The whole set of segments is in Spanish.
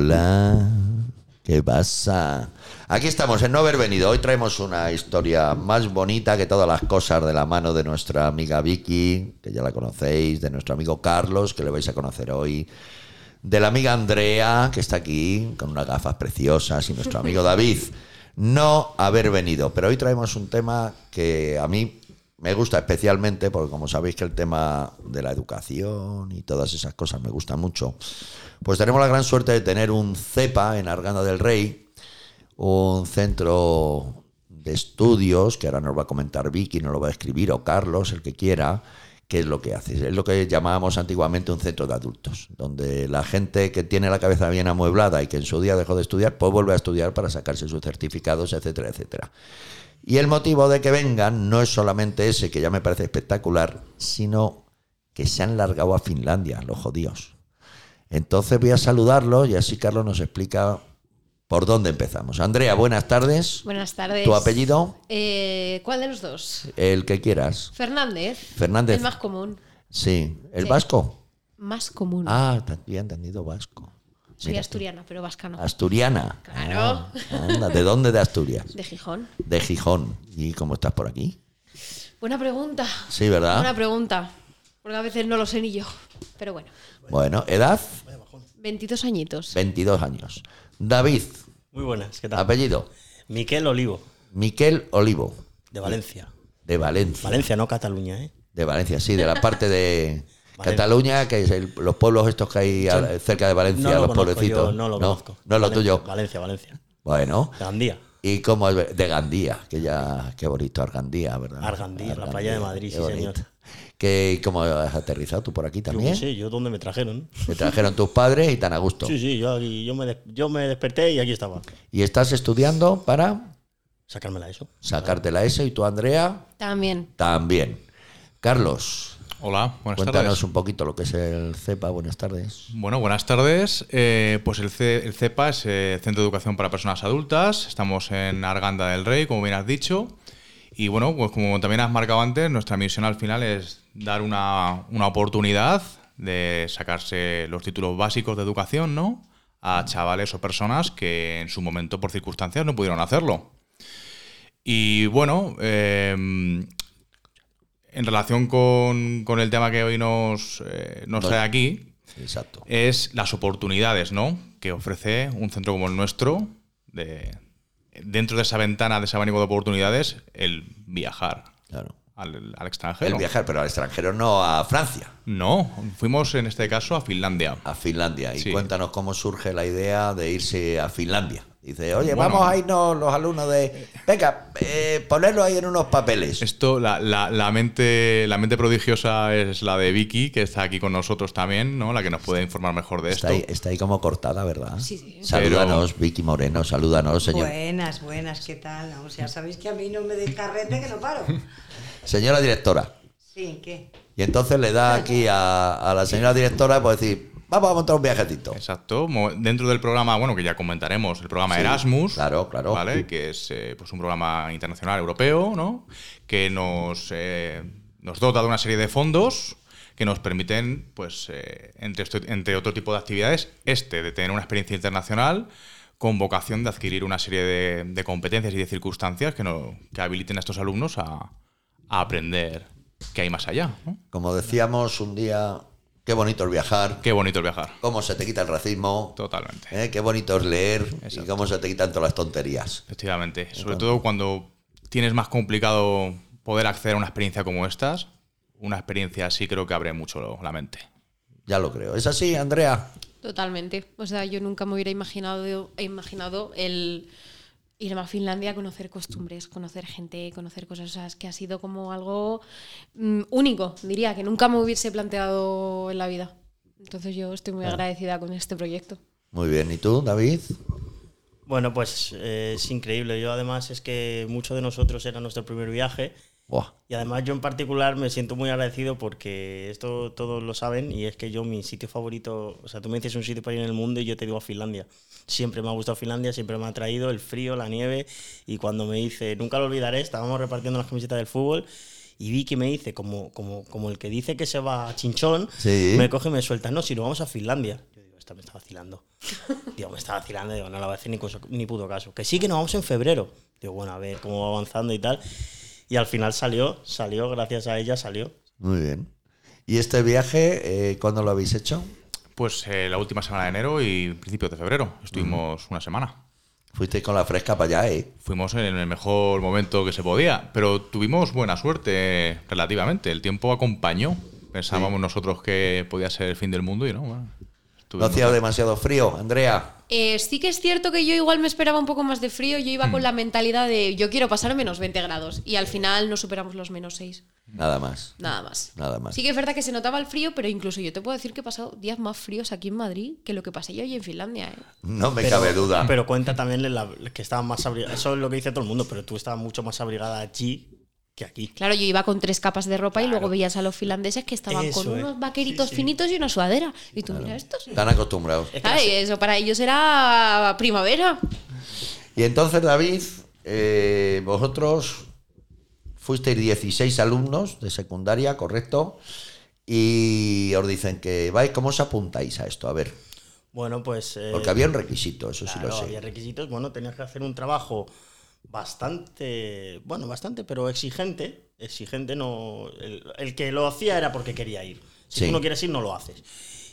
Hola, ¿qué pasa? Aquí estamos en No Haber Venido. Hoy traemos una historia más bonita que todas las cosas, de la mano de nuestra amiga Vicky, que ya la conocéis, de nuestro amigo Carlos, que le vais a conocer hoy, de la amiga Andrea, que está aquí con unas gafas preciosas, y nuestro amigo David. No haber venido. Pero hoy traemos un tema que a mí me gusta especialmente, porque como sabéis que el tema de la educación y todas esas cosas me gustan mucho. Pues tenemos la gran suerte de tener un CEPA en Arganda del Rey, un centro de estudios, que ahora nos va a comentar Vicky, nos lo va a escribir, o Carlos, el que quiera, qué es lo que hace. Es lo que llamábamos antiguamente un centro de adultos, donde la gente que tiene la cabeza bien amueblada y que en su día dejó de estudiar, pues vuelve a estudiar para sacarse sus certificados, etcétera, etcétera. Y el motivo de que vengan no es solamente ese, que ya me parece espectacular, sino que se han largado a Finlandia, los jodidos. Entonces voy a saludarlos y así Carlos nos explica por dónde empezamos. Andrea, buenas tardes. Buenas tardes. ¿Tu apellido? ¿Cuál de los dos? El que quieras. Fernández. Fernández. El más común. Sí. ¿El Sí. vasco? Más común. Ah, había entendido vasco. Soy Mira, asturiana, pero vasca no. asturiana. Claro. Ah, anda. ¿De dónde de Asturias? De Gijón. De Gijón. ¿Y cómo estás por aquí? Buena pregunta. Sí, ¿verdad? Buena pregunta. Porque a veces no lo sé ni yo. Pero bueno. Bueno, edad, 22 añitos. 22 años. David, Muy buenas, ¿qué tal? apellido, Miquel Olivo, Miquel Olivo, de Valencia. de Valencia. Valencia, no Cataluña, ¿eh? De Valencia, sí, de la parte de Valencia. Cataluña, que es los pueblos estos que hay cerca de Valencia, No lo los conozco, pueblecitos. yo no lo conozco. No es lo Valencia, tuyo. Valencia. Bueno, De Gandía. ¿y cómo es? De Gandía, que ya, qué bonito, Argandía, ¿verdad? Argandía, la playa de Madrid, qué sí, bonito. señor. ¿Cómo has aterrizado tú por aquí Yo también? qué sé, yo donde me trajeron. Te trajeron tus padres y tan a gusto. Sí, yo me desperté y aquí estaba. ¿Y estás estudiando para Sacármela eso. sacarte la S? ¿Y tú, Andrea? También. También. Carlos, Hola, buenas cuéntanos tardes. un poquito lo que es el CEPA. Buenas tardes. Bueno, buenas tardes. Pues el CEPA es Centro de Educación para Personas Adultas. Estamos en Arganda del Rey, como bien has dicho. Y bueno, pues como también has marcado antes, nuestra misión al final es dar una oportunidad de sacarse los títulos básicos de educación, ¿no?, a chavales o personas que en su momento, por circunstancias, no pudieron hacerlo. Y bueno, en relación con el tema que hoy nos trae aquí, Exacto. es las oportunidades, ¿no?, que ofrece un centro como el nuestro, dentro de esa ventana, de ese abanico de oportunidades, el viajar Claro. al extranjero. El viajar, pero al extranjero, no a Francia, No, fuimos en este caso a Finlandia. a Finlandia. Y Sí. cuéntanos cómo surge la idea de irse a Finlandia. Dice, oye, Bueno. vamos a irnos los alumnos de... Venga, ponerlo ahí en unos papeles. Esto, la mente prodigiosa es la de Vicky, que está aquí con nosotros también, ¿no?, la que nos puede informar mejor de esto. Está ahí como cortada, ¿verdad? Sí, sí. Salúdanos, Vicky Moreno, salúdanos, señor. Buenas, ¿qué tal? O sea, sabéis que a mí no me des carrete que no paro. Señora directora. Sí, ¿qué? Y entonces le da aquí a la señora directora, pues decir, vamos a montar un viajecito. Exacto. Dentro del programa, bueno, que ya comentaremos, el programa Sí, Erasmus. claro. ¿Vale? Que es pues un programa internacional europeo, ¿no?, que nos dota de una serie de fondos que nos permiten, pues, entre otro tipo de actividades, de tener una experiencia internacional con vocación de adquirir una serie de competencias y de circunstancias que habiliten a estos alumnos a aprender qué hay más allá, ¿no? Como decíamos un día, qué bonito es viajar, Qué bonito es viajar. cómo se te quita el racismo, Totalmente. qué bonito es leer Exacto. y cómo se te quitan todas las tonterías. Efectivamente. Sobre todo cuando tienes más complicado poder acceder a una experiencia como estas, una experiencia así creo que abre mucho la mente. Ya lo creo. ¿Es así, Andrea? Totalmente. O sea, yo nunca me hubiera imaginado el irme a Finlandia a conocer costumbres, conocer gente, conocer cosas. O sea, es que ha sido como algo único, diría, que nunca me hubiese planteado en la vida. Entonces yo estoy muy agradecida con este proyecto. Muy bien. ¿Y tú, David? Bueno, pues es increíble. Yo además es que muchos de nosotros era nuestro primer viaje. Buah. Y además yo en particular me siento muy agradecido porque esto todos lo saben y es que yo mi sitio favorito, o sea, tú me dices un sitio para ir en el mundo y yo te digo a Finlandia. Siempre me ha gustado Finlandia, siempre me ha atraído el frío, la nieve y cuando me dice, nunca lo olvidaré, estábamos repartiendo las camisetas del fútbol y vi que me dice, como el que dice que se va a Chinchón, Sí. me coge y me suelta, no, si nos vamos a Finlandia. Yo digo, esta me está vacilando. Digo, digo, no la voy a hacer ni puto caso. Que sí, que nos vamos en febrero. Digo, bueno, a ver cómo va avanzando y tal. Y al final salió, gracias a ella salió. Muy bien. ¿Y este viaje, cuándo lo habéis hecho? Pues la última semana de enero y principios de febrero. Estuvimos una semana. Fuisteis con la fresca para allá, ¿eh? Fuimos en el mejor momento que se podía, pero tuvimos buena suerte relativamente. El tiempo acompañó. Pensábamos nosotros que podía ser el fin del mundo y no. Bueno, ¿No hacía demasiado frío, Andrea? Sí que es cierto que yo igual me esperaba un poco más de frío. Yo iba con la mentalidad de yo quiero pasar menos 20 grados. Y al final no superamos los menos 6. Nada más. Nada más. Nada más. Sí que es verdad que se notaba el frío, pero incluso yo te puedo decir que he pasado días más fríos aquí en Madrid que lo que pasé yo allí en Finlandia. No me cabe duda. Pero cuenta también que estaban más abrigadas. Eso es lo que dice todo el mundo, pero tú estabas mucho más abrigada allí que aquí. Claro, yo iba con 3 capas de ropa y luego veías a los finlandeses que estaban Eso con es. unos vaqueritos finitos y una sudadera. Y tú, mira estos. Están acostumbrados. Ay, eso para ellos era primavera. Y entonces, David, vosotros fuisteis 16 alumnos de secundaria, ¿correcto? Y os dicen que vais, ¿cómo os apuntáis a esto? A ver. Bueno, pues... Porque había un requisito, eso sí lo sé. Había requisitos. Bueno, tenías que hacer un trabajo bastante, pero exigente. Exigente, no... El que lo hacía era porque quería ir. Si tú no quieres ir, no lo haces.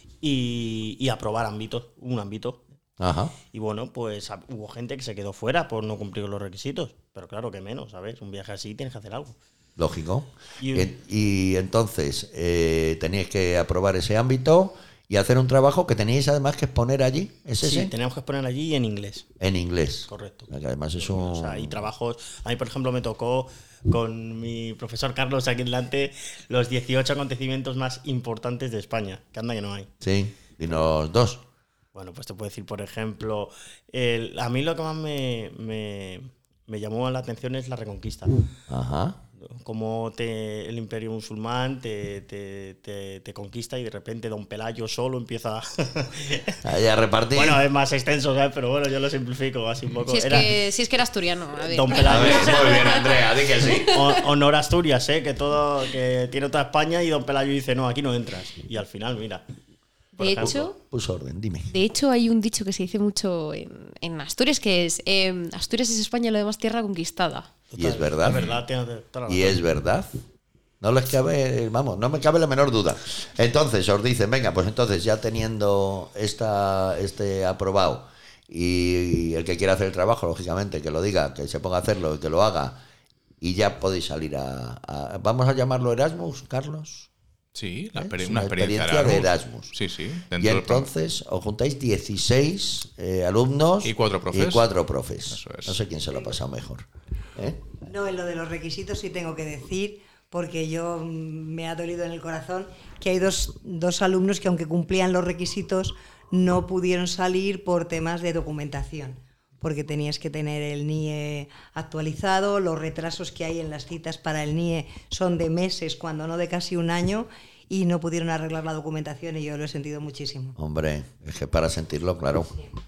Y aprobar un ámbito. Ajá. Y bueno, pues hubo gente que se quedó fuera por no cumplir los requisitos. Pero claro, que menos, ¿sabes? Un viaje así tienes que hacer algo. Lógico. Y entonces teníais que aprobar ese ámbito y hacer un trabajo que teníais además que exponer allí. ¿Es Sí, ese? teníamos que exponer allí en inglés. En inglés. Correcto. Que además es un... O sea, hay trabajos... A mí, por ejemplo, me tocó con mi profesor Carlos aquí delante los 18 acontecimientos más importantes de España. Que anda que no hay. Sí, y los dos. Bueno, pues te puedo decir, por ejemplo, a mí lo que más me llamó la atención es la Reconquista. Ajá. Cómo el imperio musulmán te conquista y de repente Don Pelayo solo empieza Ahí a repartir. Bueno, es más extenso, ¿sabes? Pero bueno, yo lo simplifico así un poco. Si es que era asturiano. A ver. Don A Pelayo. ver, muy bien, Andrea, di que sí. Honor a Asturias, que tiene toda España y Don Pelayo dice, no, aquí no entras. Y al final, mira. De hecho, Puso orden, dime. De hecho, hay un dicho que se dice mucho en Asturias, que es Asturias es España, lo demás tierra conquistada. Y es verdad. Es verdad, tienes toda la Y razón. es verdad. No les cabe, vamos, no me cabe la menor duda. Entonces os dicen, venga, pues entonces ya teniendo este aprobado y el que quiera hacer el trabajo, lógicamente, que lo diga, que se ponga a hacerlo y que lo haga, y ya podéis salir vamos a llamarlo Erasmus, Carlos. Sí, ¿Eh? una experiencia de Erasmus. Sí, sí. Y entonces os juntáis 16 alumnos y 4 profes. Y 4 profes. Eso es. No sé quién se lo ha pasado mejor. ¿Eh? No, en lo de los requisitos sí tengo que decir, porque yo me ha dolido en el corazón que hay dos alumnos que, aunque cumplían los requisitos, no pudieron salir por temas de documentación, porque tenías que tener el NIE actualizado, los retrasos que hay en las citas para el NIE son de meses, cuando no de casi un año, y no pudieron arreglar la documentación y yo lo he sentido muchísimo. Hombre, es que para sentirlo, claro.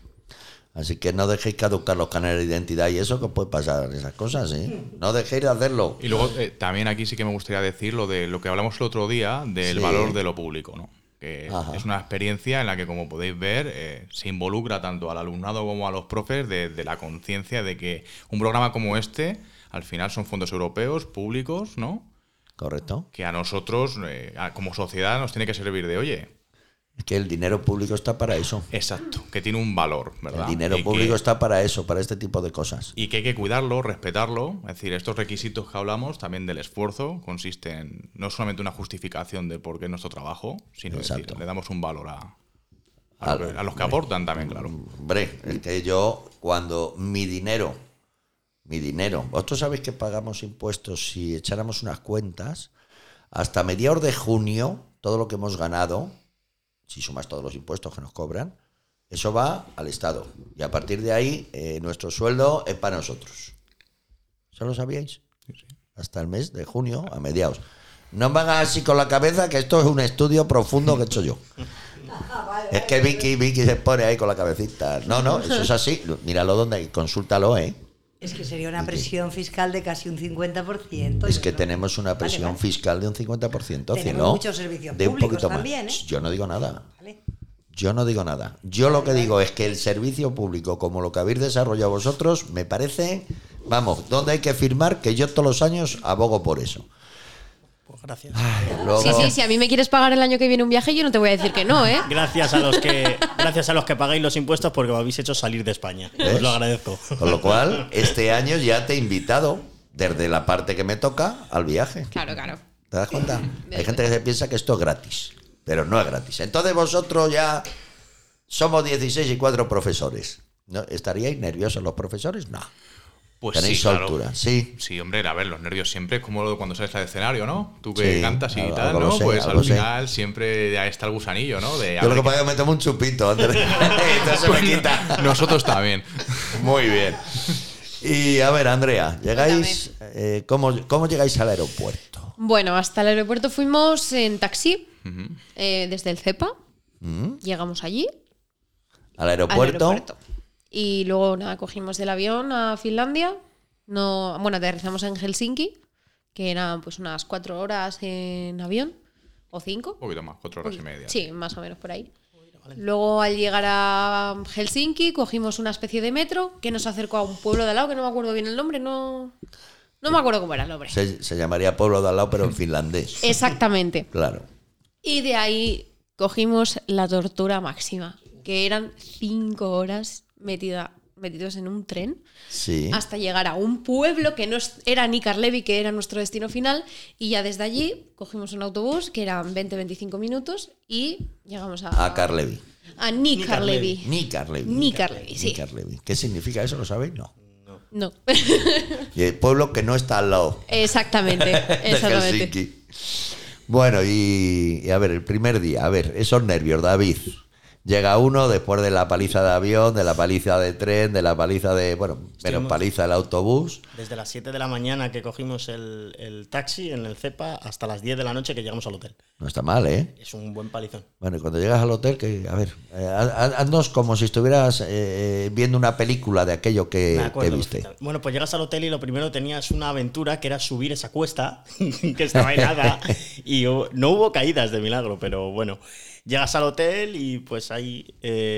Así que no dejéis caducar los canales de identidad y eso, que puede pasar esas cosas, ¿eh? No dejéis de hacerlo. Y luego también aquí sí que me gustaría decir lo de lo que hablamos el otro día del Sí. valor de lo público, ¿no? Que Ajá. es una experiencia en la que, como podéis ver, se involucra tanto al alumnado como a los profes de la conciencia de que un programa como este, al final son fondos europeos, públicos, ¿no? Correcto. Que a nosotros, como sociedad, nos tiene que servir de, oye, Es que el dinero público está para eso. exacto, que tiene un valor, ¿verdad? El dinero Y público que- está para eso, para este tipo de cosas. Y que hay que cuidarlo, respetarlo. Es decir, estos requisitos que hablamos también del esfuerzo consisten en no solamente una justificación de por qué es nuestro trabajo, sino Exacto. decir, le damos un valor a los que aportan también, claro. Hombre, es que yo, cuando mi dinero, vosotros sabéis que pagamos impuestos, si echáramos unas cuentas, hasta mediados de junio, todo lo que hemos ganado, si sumas todos los impuestos que nos cobran, eso va al Estado. Y a partir de ahí, nuestro sueldo es para nosotros. ¿Eso lo sabíais? Hasta el mes de junio, a mediados. No me hagas así con la cabeza, que esto es un estudio profundo que he hecho yo. Es que Vicky se pone ahí con la cabecita. No, eso es así. Míralo donde, consúltalo, ¿eh? Es que sería una presión fiscal de casi un 50%. Es que Yo tenemos una presión vale. fiscal de un 50%, Tenemos cielo. muchos servicios De un públicos poquito más. también, ¿eh? Yo no digo nada. Vale. Yo no digo nada. Yo lo que digo es que el servicio público, como lo que habéis desarrollado vosotros, me parece, vamos, donde hay que firmar, que yo todos los años abogo por eso. Pues gracias. Ay, luego- Sí, si a mí me quieres pagar el año que viene un viaje, yo no te voy a decir que no, ¿eh? Gracias a los que pagáis los impuestos porque me habéis hecho salir de España. ¿Ves? Os lo agradezco. Con lo cual, este año ya te he invitado, desde la parte que me toca, al viaje. Claro, claro. ¿Te das cuenta? Hay gente que se piensa que esto es gratis, pero no es gratis. Entonces vosotros ya somos 16 y 4 profesores. ¿No? ¿Estaríais nerviosos los profesores? No. Pues Tenéis sí, claro. soltura, sí. Sí, hombre, a ver, los nervios siempre es como cuando sales al escenario, ¿no? Tú que Sí, cantas y algo- tal, algo lo ¿no? sé, Pues algo al sé. final siempre ya está el gusanillo, ¿no? De, a Yo lo ver que pasa es que me tomo un chupito antes de... Entonces se me quita. Nosotros también. Muy bien. Y a ver, Andrea, llegáis, ¿cómo llegáis al aeropuerto? Bueno, hasta el aeropuerto fuimos en taxi, desde el CEPA. Llegamos allí, Al al aeropuerto. aeropuerto. Y luego, nada, cogimos el avión a Finlandia. No, bueno, aterrizamos en Helsinki, que eran pues unas 4 horas en avión, o 5. Un poquito más, 4 horas y media. Sí, más o menos por ahí. Luego, al llegar a Helsinki, cogimos una especie de metro que nos acercó a un pueblo de al lado, que no me acuerdo bien el nombre, no me acuerdo cómo era el nombre. Se llamaría Pueblo de al lado, pero en finlandés. Exactamente. Claro. Y de ahí cogimos la tortura máxima, que eran 5 horas metidos en un tren Sí. hasta llegar a un pueblo que no era Nikarlevi, que era nuestro destino final, y ya desde allí cogimos un autobús que eran 20-25 minutos y llegamos A Karlevi. a Nikarlevi. Nikarlevi. Nikarlevi, sí. Nikarlevi. ¿Qué significa eso? ¿Lo sabéis? No. No. Y el pueblo que no está al lado Exactamente. de Exactamente. Helsinki. Bueno, y a ver, el primer día, a ver, esos nervios, David. Llega uno después de la paliza de avión, de la paliza de tren, de la paliza de, bueno, menos Estuvimos- paliza del autobús. Desde las 7 de la mañana que cogimos el taxi en el CEPA hasta las 10 de la noche que llegamos al hotel. No está mal, ¿eh? Es un buen palizón. Bueno, y cuando llegas al hotel, que, a ver, haznos como si estuvieras viendo una película de aquello Me que acuerdo viste. perfectamente. Bueno, pues llegas al hotel y lo primero tenías una aventura que era subir esa cuesta, que estaba helada, y no hubo caídas de milagro, pero bueno, llegas al hotel y pues ahí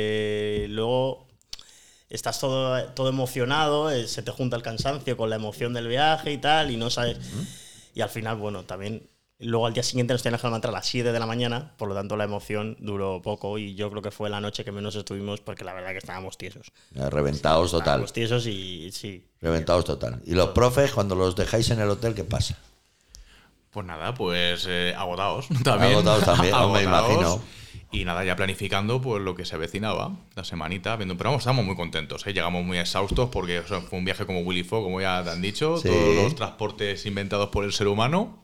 luego estás todo emocionado, se te junta el cansancio con la emoción del viaje y tal, y no sabes... Y al final, bueno, también... Luego al día siguiente nos teníamos que levantar a las 7 de la mañana, por lo tanto la emoción duró poco y yo creo que fue la noche que menos estuvimos porque la verdad que estábamos tiesos. Reventados total. Estábamos tiesos y sí. Reventados total. Y los profes, cuando los dejáis en el hotel, ¿qué pasa? Pues nada, pues agotados también. Agotados también, no me imagino. Y nada, ya planificando pues lo que se avecinaba, la semanita, viendo. Pero vamos, estamos muy contentos, ¿eh? Llegamos muy exhaustos porque o sea, fue un viaje como Willy Fogg, como ya te han dicho, Sí. todos los transportes inventados por el ser humano.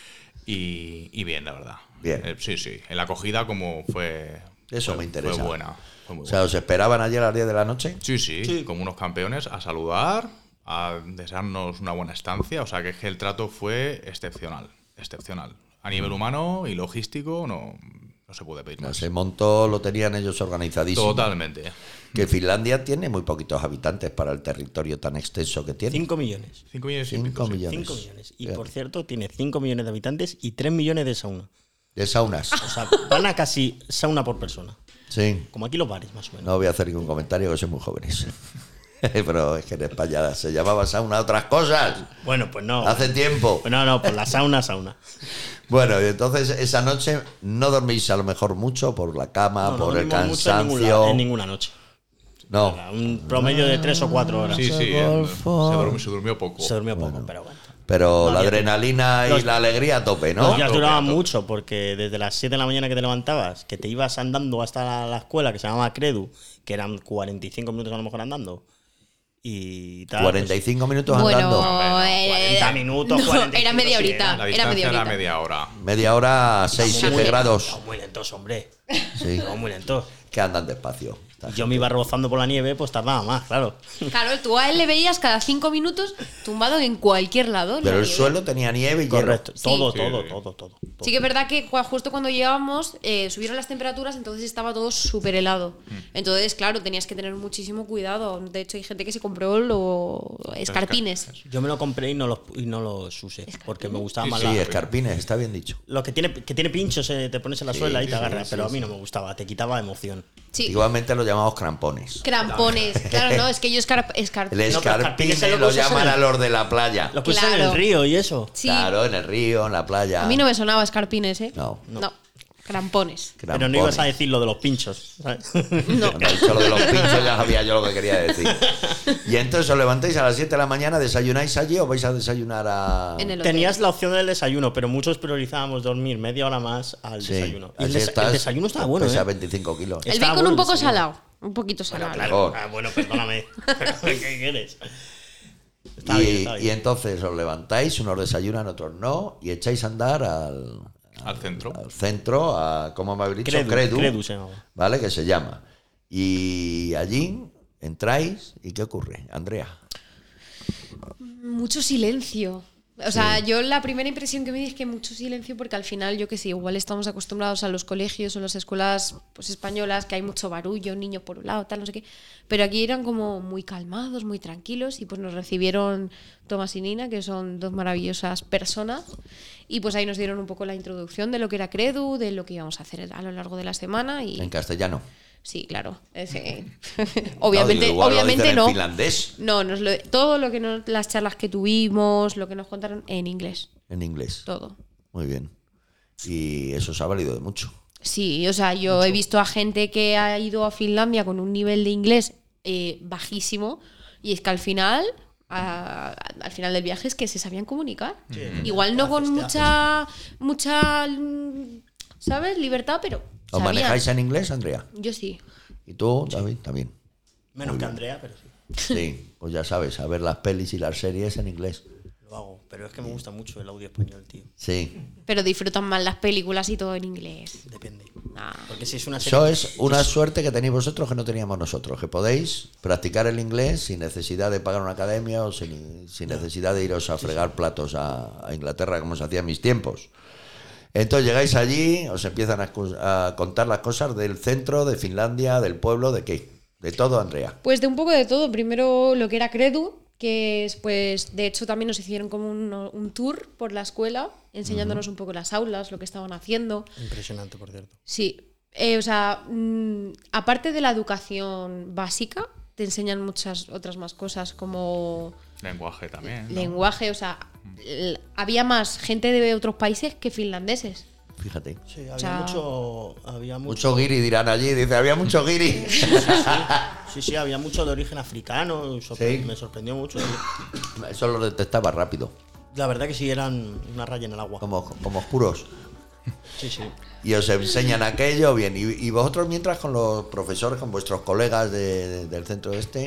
Y bien, la verdad. Bien. Sí, sí. En la acogida como fue... Eso me interesa. Fue buena. Fue muy O sea, buena. ¿os esperaban ayer a las 10 de la noche? Sí, sí, como unos campeones, a saludar, a desearnos una buena estancia. O sea, que es que el trato fue excepcional, excepcional. A nivel humano y logístico no se puede pedir más. Se montó, lo tenían ellos organizadísimo. Totalmente. Que Finlandia tiene muy poquitos habitantes para el territorio tan extenso que tiene. 5 millones. 5 millones y 5 pico, sí. millones. 5 millones. Y Bien. por cierto, tiene 5 millones de habitantes y 3 millones de sauna. De saunas. O sea, van a casi sauna por persona. Sí. Como aquí los bares, más o menos. No voy a hacer ningún comentario, que soy muy jóvenes. Pero es que en España se llamaba sauna otras cosas. Bueno, pues no. Hace tiempo. Pues no, pues la sauna. Bueno, y entonces esa noche no dormís a lo mejor mucho por la cama, No, por no el dormimos mucho cansancio. en ninguna noche. No. Un promedio de 3 o 4 horas. Sí, sí. Se durmió poco. Se durmió poco, pero bueno. Pero No, la ya te- adrenalina y los- la alegría a tope, ¿no? Los días tope, duraban a tope. mucho porque desde las 7 de la mañana que te levantabas, que te ibas andando hasta la escuela que se llamaba Credu, que eran 45 minutos a lo mejor andando, y tal. 45 minutos Bueno, andando. 40 minutos, no, 45, era media sí, horita. La Era distancia media era horita. media hora. Media hora, 6, 7 grados. Estamos muy lentos, hombre. Sí. Estamos muy lentos. Que andan despacio. Yo me iba rebozando por la nieve, pues tardaba más, claro. Claro, tú a él le veías cada 5 minutos tumbado en cualquier lado. en Pero la el nieve. suelo tenía nieve y Correcto. hielo. Todo. Sí que es verdad que justo cuando llegábamos subieron las temperaturas, entonces estaba todo súper helado. Entonces, claro, tenías que tener muchísimo cuidado. De hecho, hay gente que se compró los escarpines. Yo me lo compré y no los usé, porque me gustaba más Sí, la... escarpines, está bien dicho. Lo que tiene pinchos, te pones en la suela y te agarras, pero a mí sí. no me gustaba, te quitaba emoción. Sí, Igualmente lo llamamos crampones. crampones. Claro, no, es que yo El pero escarpine escarpines es lo que lo usas llaman en el- a los de la playa. Lo que usas en Claro. el río y eso. Sí. Claro, en el río, en la playa. A mí no me sonaba escarpines, ¿eh? No. No, crampones. Pero no Crampones. ibas a decir lo de los pinchos, ¿sabes? No. Cuando he dicho lo de los pinchos ya sabía yo lo que quería decir. Y entonces os levantáis a las 7 de la mañana, ¿desayunáis allí o vais a desayunar a...? En el hotel. Tenías la opción del desayuno, pero muchos priorizábamos dormir media hora más al Sí. desayuno. Y Así el estás, desayuno estaba bueno, pesa ¿eh? 25 kilos. El Estaba bacon bueno un el poco desayuno. salado. Un poquito salado. Mejor. Bueno, perdóname. ¿Qué quieres? Está bien, está Y bien. entonces os levantáis, unos desayunan, otros no, y echáis a andar Al centro. al centro, a, ¿cómo me habéis dicho? Credu se llamaba. ¿Vale? Que se llama. Y allí entráis, ¿y qué ocurre, Andrea? Mucho silencio. O sea, yo la primera impresión que me di es que mucho silencio porque al final, yo qué sé, igual estamos acostumbrados a los colegios o las escuelas pues españolas que hay mucho barullo, niños por un lado, tal, no sé qué. Pero aquí eran como muy calmados, muy tranquilos y pues nos recibieron Tomás y Nina, que son dos maravillosas personas. Y pues ahí nos dieron un poco la introducción de lo que era Credu, de lo que íbamos a hacer a lo largo de la semana. Y En castellano. sí, claro. Obviamente, No, digo, igual lo obviamente dicen no. en finlandés, No, todo lo que las charlas que tuvimos, lo que nos contaron en inglés, en inglés. todo. Muy bien. Y eso os ha valido de mucho. Sí, o sea, yo he visto a gente que ha ido a Finlandia con un nivel de inglés bajísimo y es que al final del viaje es que se sabían comunicar. Igual no con mucha, ¿sabes? Libertad, pero ¿Os sabían. manejáis en inglés, Andrea? Yo sí. ¿Y tú, David? También. Menos que Andrea, pero sí. Sí, pues ya sabes, a ver las pelis y las series en inglés. Lo hago. Pero es que me gusta mucho el audio español, tío. Sí. Pero disfrutan más las películas y todo en inglés. Depende. Nah. Porque si es una serie. Eso es una suerte que tenéis vosotros que no teníamos nosotros, que podéis practicar el inglés sin necesidad de pagar una academia o sin necesidad de iros a fregar platos a Inglaterra como se hacía en mis tiempos. Entonces llegáis allí, os empiezan a contar las cosas del centro, de Finlandia, del pueblo, ¿de qué? De todo, Andrea. Pues de un poco de todo. Primero lo que era Credu, que es, pues, de hecho también nos hicieron como un tour por la escuela, enseñándonos un poco las aulas, lo que estaban haciendo. Impresionante, por cierto. Sí, o sea, aparte de la educación básica, te enseñan muchas otras más cosas como Lenguaje también. ¿no? lenguaje, o sea, había más gente de otros países que finlandeses. Fíjate. Sí, había sea, Mucho guiri dirán allí, dice, había mucho guiri. Sí, había mucho de origen africano. Sí. Me sorprendió mucho. Eso lo detectaba rápido, La verdad que sí, eran una raya en el agua. como oscuros. Sí, sí. Y os enseñan aquello, bien. Y vosotros mientras con los profesores, con vuestros colegas del centro este,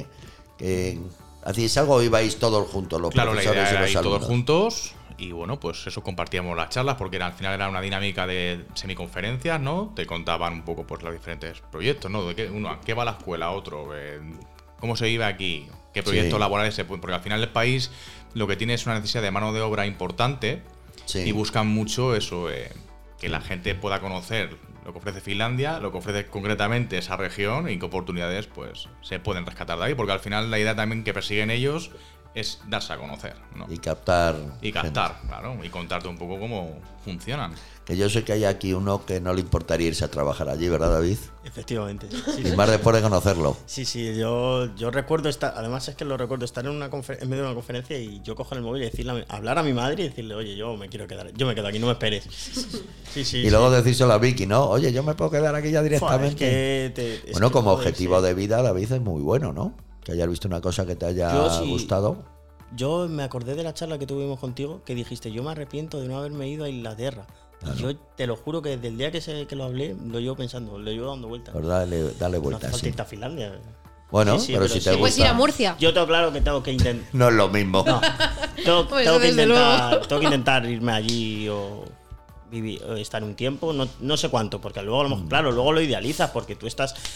¿hacíais algo o ibais todos juntos, los Claro, la profesores idea y era los ir alumnos? todos juntos y bueno, pues eso, compartíamos las charlas porque al final era una dinámica de semiconferencias, ¿no? Te contaban un poco pues los diferentes proyectos, ¿no? ¿A qué va la escuela? Otro, ¿cómo se vive aquí? ¿Qué proyectos Sí. laborales se pueden? Porque al final el país lo que tiene es una necesidad de mano de obra importante Sí. y buscan mucho eso, que la gente pueda conocer lo que ofrece Finlandia, lo que ofrece concretamente esa región y qué oportunidades pues se pueden rescatar de ahí, porque al final la idea también que persiguen ellos es darse a conocer, ¿no? Y captar. Y captar, claro, y contarte un poco cómo funcionan. Que yo sé que hay aquí uno que no le importaría irse a trabajar allí, ¿verdad, David? Efectivamente. Y más después de conocerlo. Sí, yo recuerdo estar, además es que lo recuerdo estar en medio de una conferencia y yo coger el móvil y decirle, hablar a mi madre y decirle, oye, yo me quiero quedar, yo me quedo aquí, no me esperes. Sí. Y luego decírselo a Vicky, ¿no? Oye, yo me puedo quedar aquí ya directamente. Bueno, como objetivo de vida, David, es muy bueno, ¿no? Que hayas visto una cosa que te haya Yo sí. gustado. Yo me acordé de la charla que tuvimos contigo que dijiste, yo me arrepiento de no haberme ido a Inglaterra. Y yo te lo juro que desde el día que lo hablé, lo llevo pensando, lo llevo dando vueltas. Pues dale No hace vueltas, falta sí. irte a Finlandia. Bueno, Sí, pero si te sí. Puedes ir a gusta. Murcia. Yo tengo claro que tengo que intentar. No es lo mismo. Pues desde Tengo que intentar irme allí o estar un tiempo, no sé cuánto, porque luego a lo mejor, claro, luego lo idealizas porque tú estás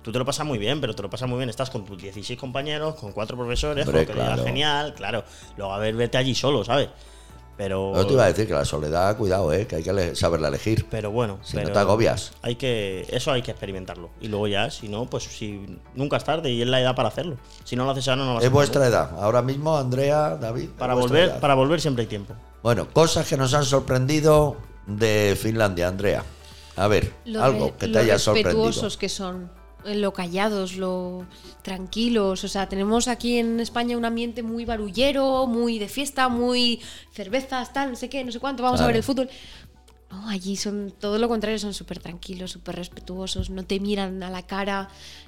tú te lo pasas muy bien, pero te lo pasas muy bien. Estás con tus 16 compañeros, con 4 profesores, Hombre, con lo que claro. era genial, claro. Luego, a ver, vete allí solo, ¿sabes? Pero... Yo te iba a decir que la soledad, cuidado, que hay que saberla elegir. Pero bueno, Si no te agobias. eso hay que experimentarlo. Y luego ya, si no, pues si nunca es tarde y es la edad para hacerlo. Si no lo haces ahora, no lo vas a Es hacer. vuestra edad. Ahora mismo, Andrea, David. Para es vuestra edad. volver siempre hay tiempo. Bueno, cosas que nos han sorprendido de Finlandia, Andrea. A ver, algo que te haya sorprendido. respetuosos que son, lo callados, lo tranquilos. O sea, tenemos aquí en España un ambiente muy barullero, muy de fiesta, muy cervezas, tal, no sé qué, no sé cuánto, vamos a ver el fútbol. No, allí son todo lo contrario, son súper tranquilos, súper respetuosos, no te miran a la cara,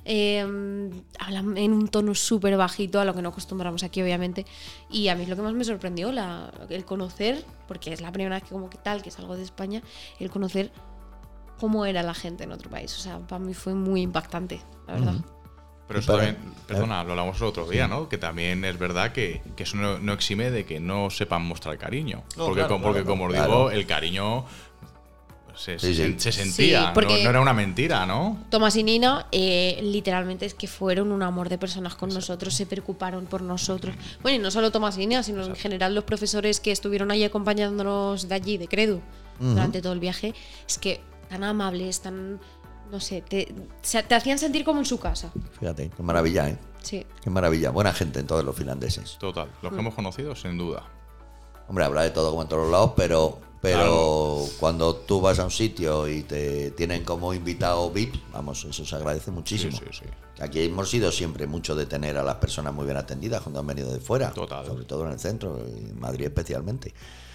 hablan en un tono súper bajito, a lo que no acostumbramos aquí, obviamente. Y a mí es lo que más me sorprendió, el conocer, porque es la primera vez que como que tal, que salgo de España, el conocer cómo era la gente en otro país. O sea, para mí fue muy impactante, la verdad. Pero eso también, perdona, lo hablamos el otro día, ¿no? Que también es verdad que eso no exime de que no sepan mostrar cariño. No, porque claro, porque claro, como os claro. digo, el cariño se sentía, Sí, porque- no era una mentira, ¿no? Tomás y Nina, literalmente es que fueron un amor de personas con nosotros, se preocuparon por nosotros. Bueno, y no solo Tomás y Nina, sino en general los profesores que estuvieron ahí acompañándonos de allí, de Credu, durante todo el viaje, es que tan amables, tan, no sé, te hacían sentir como en su casa. Fíjate, qué maravilla, ¿eh? Sí. Qué maravilla. Buena gente en todos los finlandeses. Total, los que hemos conocido, sin duda. Hombre, habrá de todo como en todos los lados, pero Claro. cuando tú vas a un sitio y te tienen como invitado VIP, vamos, eso se agradece muchísimo. Sí. Aquí hemos sido siempre mucho de tener a las personas muy bien atendidas cuando han venido de fuera, Total. sobre todo en el centro, y en Madrid especialmente.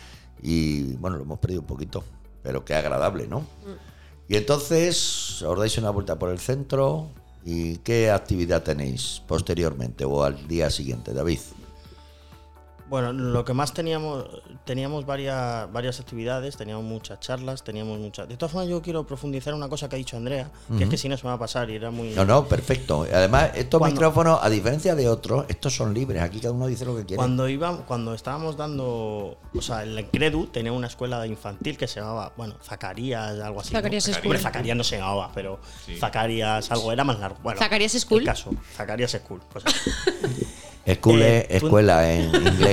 Y bueno, lo hemos perdido un poquito, pero qué agradable, ¿no? Y entonces os dais una vuelta por el centro y ¿qué actividad tenéis posteriormente o al día siguiente, David? Bueno, lo que más teníamos varias actividades, teníamos muchas charlas, teníamos muchas... De todas formas, yo quiero profundizar en una cosa que ha dicho Andrea, que es que si no se me va a pasar y era muy... No, perfecto. Además, estos Cuando- micrófonos, a diferencia de otros, estos son libres. Aquí cada uno dice lo que quiere. Cuando estábamos dando... O sea, el Credu tenía una escuela infantil que se llamaba, bueno, Zacarías, algo así. Zacarías ¿no? School. Hombre, Zacarías no se llamaba, pero Sí. Zacarías algo, era más largo. Bueno, ¿Zacarías School? El caso, Zacarías School. Pues, School es tú- escuela en inglés.